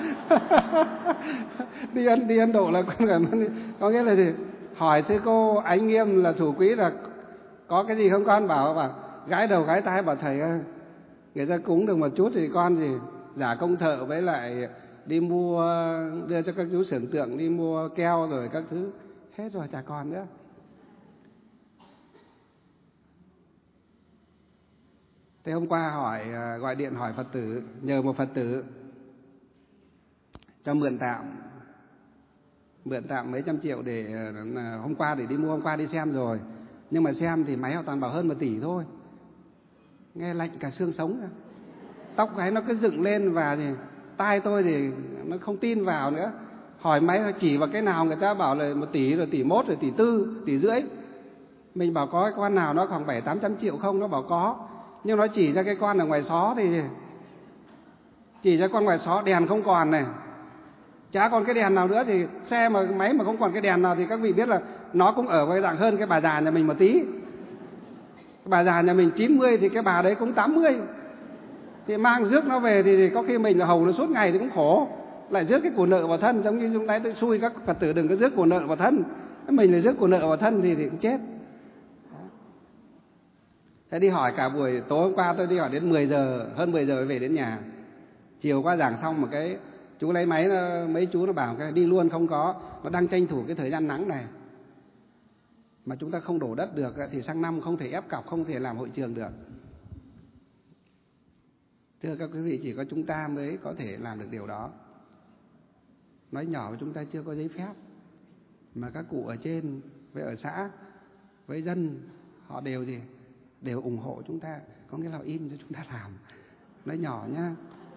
đi, Ấn, đi Ấn Độ là con phải money. Có nghĩa là gì? Hỏi sư cô Ánh Nghiêm là thủ quỹ là có cái gì không con? Bảo, bảo gãi đầu gãi tai bảo thầy ơi, người ta cúng được một chút thì con gì giả công thợ với lại đi mua, đưa cho các chú xưởng tượng đi mua keo rồi các thứ. Hết rồi chả còn nữa. Thế hôm qua hỏi, gọi điện hỏi Phật tử, nhờ một Phật tử cho mượn tạm, mượn tạm mấy trăm triệu để hôm qua để đi mua, hôm qua đi xem rồi. Nhưng mà xem thì máy họ toàn bảo hơn một tỷ thôi. Nghe lạnh cả xương sống. Tóc cái nó cứ dựng lên và thì tai tôi thì nó không tin vào nữa. Hỏi máy chỉ vào cái nào người ta bảo là một tỷ rồi tỷ mốt rồi tỷ tư, tỷ rưỡi. Mình bảo có cái con nào nó khoảng bảy tám trăm triệu không? Nó bảo có. Nhưng nó chỉ ra cái con ở ngoài xó thì chỉ ra con ngoài xó đèn không còn này, chả còn cái đèn nào nữa. Thì xe mà máy mà không còn cái đèn nào thì các vị biết là nó cũng ở với dạng hơn cái bà già nhà mình một tí. Cái bà già nhà mình chín mươi thì cái bà đấy cũng tám mươi. Thì mang rước nó về thì có khi mình là hầu nó suốt ngày thì cũng khổ. Lại rước cái của nợ vào thân. Giống như chúng ta tôi xui các Phật tử đừng có rước của nợ vào thân. Mình lại rước của nợ vào thân thì, thì cũng chết. Thế đi hỏi cả buổi tối hôm qua tôi đi hỏi đến mười giờ, hơn mười giờ mới về đến nhà. Chiều qua giảng xong một cái chú lấy máy, nó, mấy chú nó bảo cái đi luôn không có. Nó đang tranh thủ cái thời gian nắng này. Mà chúng ta không đổ đất được thì sang năm không thể ép cọc, không thể làm hội trường được. Thưa các quý vị, chỉ có chúng ta mới có thể làm được điều đó. Nói nhỏ chúng ta chưa có giấy phép. Mà các cụ ở trên với ở xã với dân họ đều gì? Đều ủng hộ chúng ta. Có nghĩa là im cho chúng ta làm. Nói nhỏ nhá.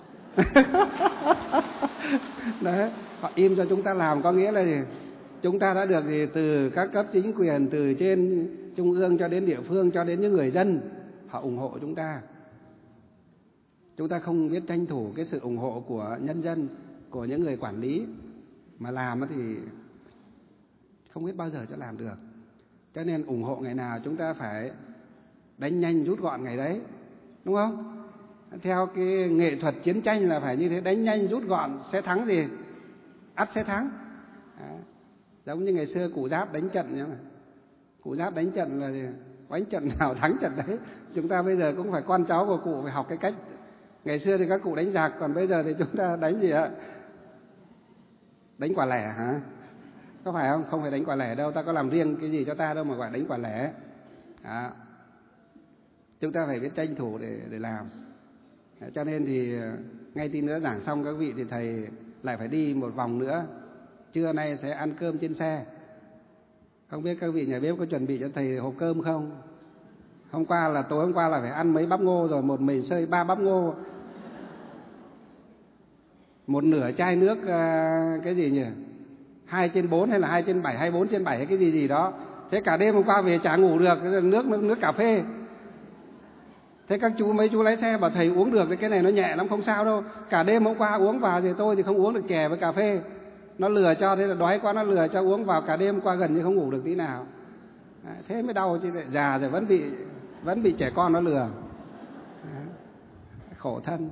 Đấy, họ im cho chúng ta làm có nghĩa là gì? Chúng ta đã được gì? Từ các cấp chính quyền, từ trên trung ương cho đến địa phương, cho đến những người dân, họ ủng hộ chúng ta. Chúng ta không biết tranh thủ cái sự ủng hộ của nhân dân, của những người quản lý, mà làm thì không biết bao giờ cho làm được. Cho nên ủng hộ ngày nào chúng ta phải đánh nhanh rút gọn ngày đấy, đúng không? Theo cái nghệ thuật chiến tranh là phải như thế, đánh nhanh rút gọn sẽ thắng gì? Ắt sẽ thắng. Đó. Giống như ngày xưa Cụ Giáp đánh trận nhá. Cụ Giáp đánh trận là gì? Đánh trận nào thắng trận đấy. Chúng ta bây giờ cũng phải con cháu của cụ phải học cái cách. Ngày xưa thì các cụ đánh giặc, còn bây giờ thì chúng ta đánh gì ạ? Đánh quả lẻ hả? Có phải không? Không phải đánh quả lẻ đâu, ta có làm riêng cái gì cho ta đâu mà gọi đánh quả lẻ. Đó. Chúng ta phải biết tranh thủ để để làm. Cho nên thì ngay tí nữa giảng xong các vị thì thầy lại phải đi một vòng nữa. Trưa nay sẽ ăn cơm trên xe. Không biết các vị nhà bếp có chuẩn bị cho thầy hộp cơm không? Hôm qua là tối hôm qua là phải ăn mấy bắp ngô rồi, một mình xơi ba bắp ngô. Một nửa chai nước cái gì nhỉ? Hai trên bốn hay là hai trên bảy hay bốn trên bảy hay cái gì gì đó. Thế cả đêm hôm qua về chả ngủ được, nước nước nước cà phê. Thế các chú mấy chú lái xe bảo thầy uống được, cái này nó nhẹ lắm không sao đâu. Cả đêm hôm qua uống vào thì tôi thì không uống được chè với cà phê. Nó lừa cho, thế là đói quá nó lừa cho uống vào, cả đêm qua gần như không ngủ được tí nào. Thế mới đau chứ, già rồi vẫn bị vẫn bị trẻ con nó lừa. Khổ thân.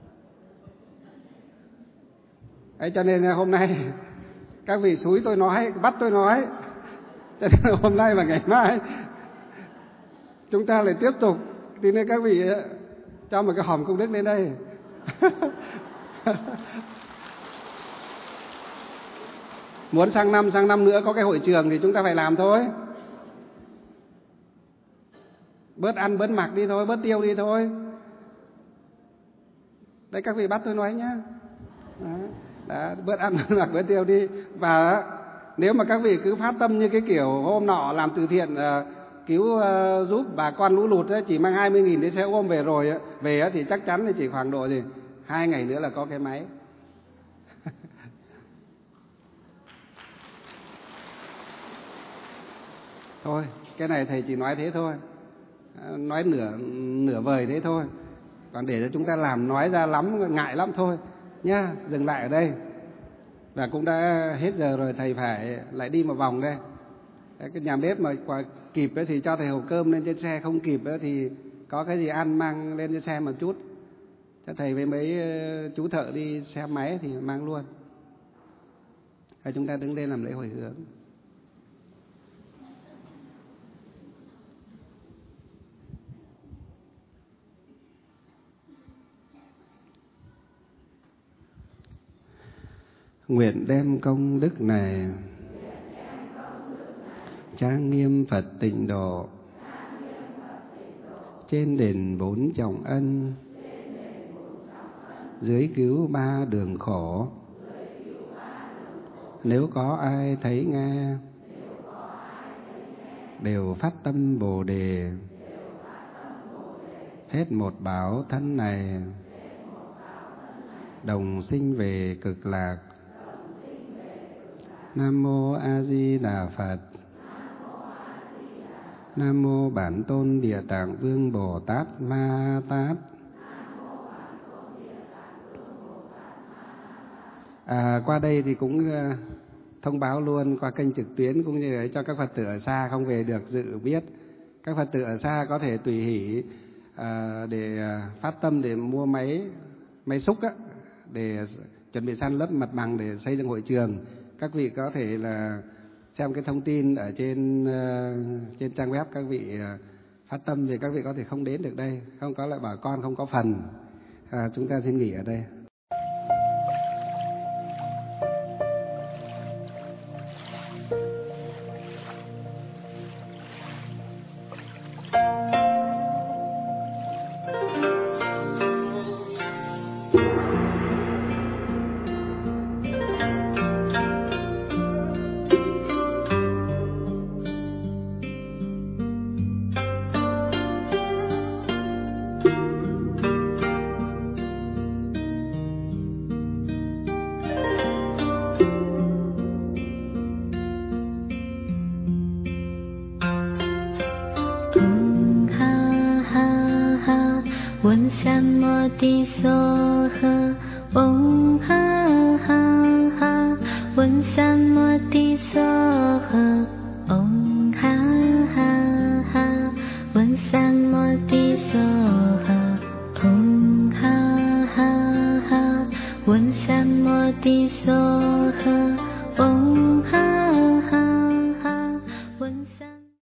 Đấy, cho nên hôm nay các vị xúi tôi nói, bắt tôi nói. Cho nên hôm nay và ngày mai chúng ta lại tiếp tục. Thì nên các vị cho một cái hòm công đức lên đây. Muốn sang năm, sang năm nữa có cái hội trường thì chúng ta phải làm thôi. Bớt ăn, bớt mặc đi thôi, bớt tiêu đi thôi. Đấy các vị bắt tôi nói nhá. Đó, đó, bớt ăn, bớt mặc, bớt tiêu đi. Và Nếu mà các vị cứ phát tâm như cái kiểu hôm nọ làm từ thiện uh, cứu uh, giúp bà con lũ lụt ấy, chỉ mang hai mươi nghìn đến xe ôm về rồi ấy, về ấy, thì chắc chắn thì chỉ khoảng độ gì hai ngày nữa là có cái máy. Thôi, cái này thầy chỉ nói thế thôi, nói nửa nửa vời thế thôi. Còn để cho chúng ta làm nói ra lắm, ngại lắm thôi nhá. Dừng lại ở đây. Và cũng đã hết giờ rồi, thầy phải lại đi một vòng đây. Cái nhà bếp mà kịp thì cho thầy hộp cơm lên trên xe, không kịp thì có cái gì ăn mang lên trên xe một chút. Cho thầy với mấy chú thợ đi xe máy thì mang luôn. Rồi chúng ta đứng lên làm lễ hồi hướng. Nguyện đem công đức này trang nghiêm Phật tịnh độ, trên đền bốn trọng ân, dưới cứu ba đường khổ. Nếu có ai thấy nghe, đều phát tâm Bồ Đề, hết một báo thân này, đồng sinh về cực lạc. Nam mô A Di Đà Phật. Nam mô Bản Tôn Địa Tạng Vương Bồ Tát Ma Tát. À, qua đây thì cũng uh, thông báo luôn qua kênh trực tuyến cũng như cho các Phật tử ở xa không về được dự biết. Các Phật tử ở xa có thể tùy hỷ uh, để uh, phát tâm để mua máy máy xúc á, để chuẩn bị san lấp mặt bằng để xây dựng hội trường. Các vị có thể là xem cái thông tin ở trên uh, trên trang web, các vị uh, phát tâm thì các vị có thể không đến được đây, không có lại bảo con không có phần. À, chúng ta xin nghỉ ở đây. Om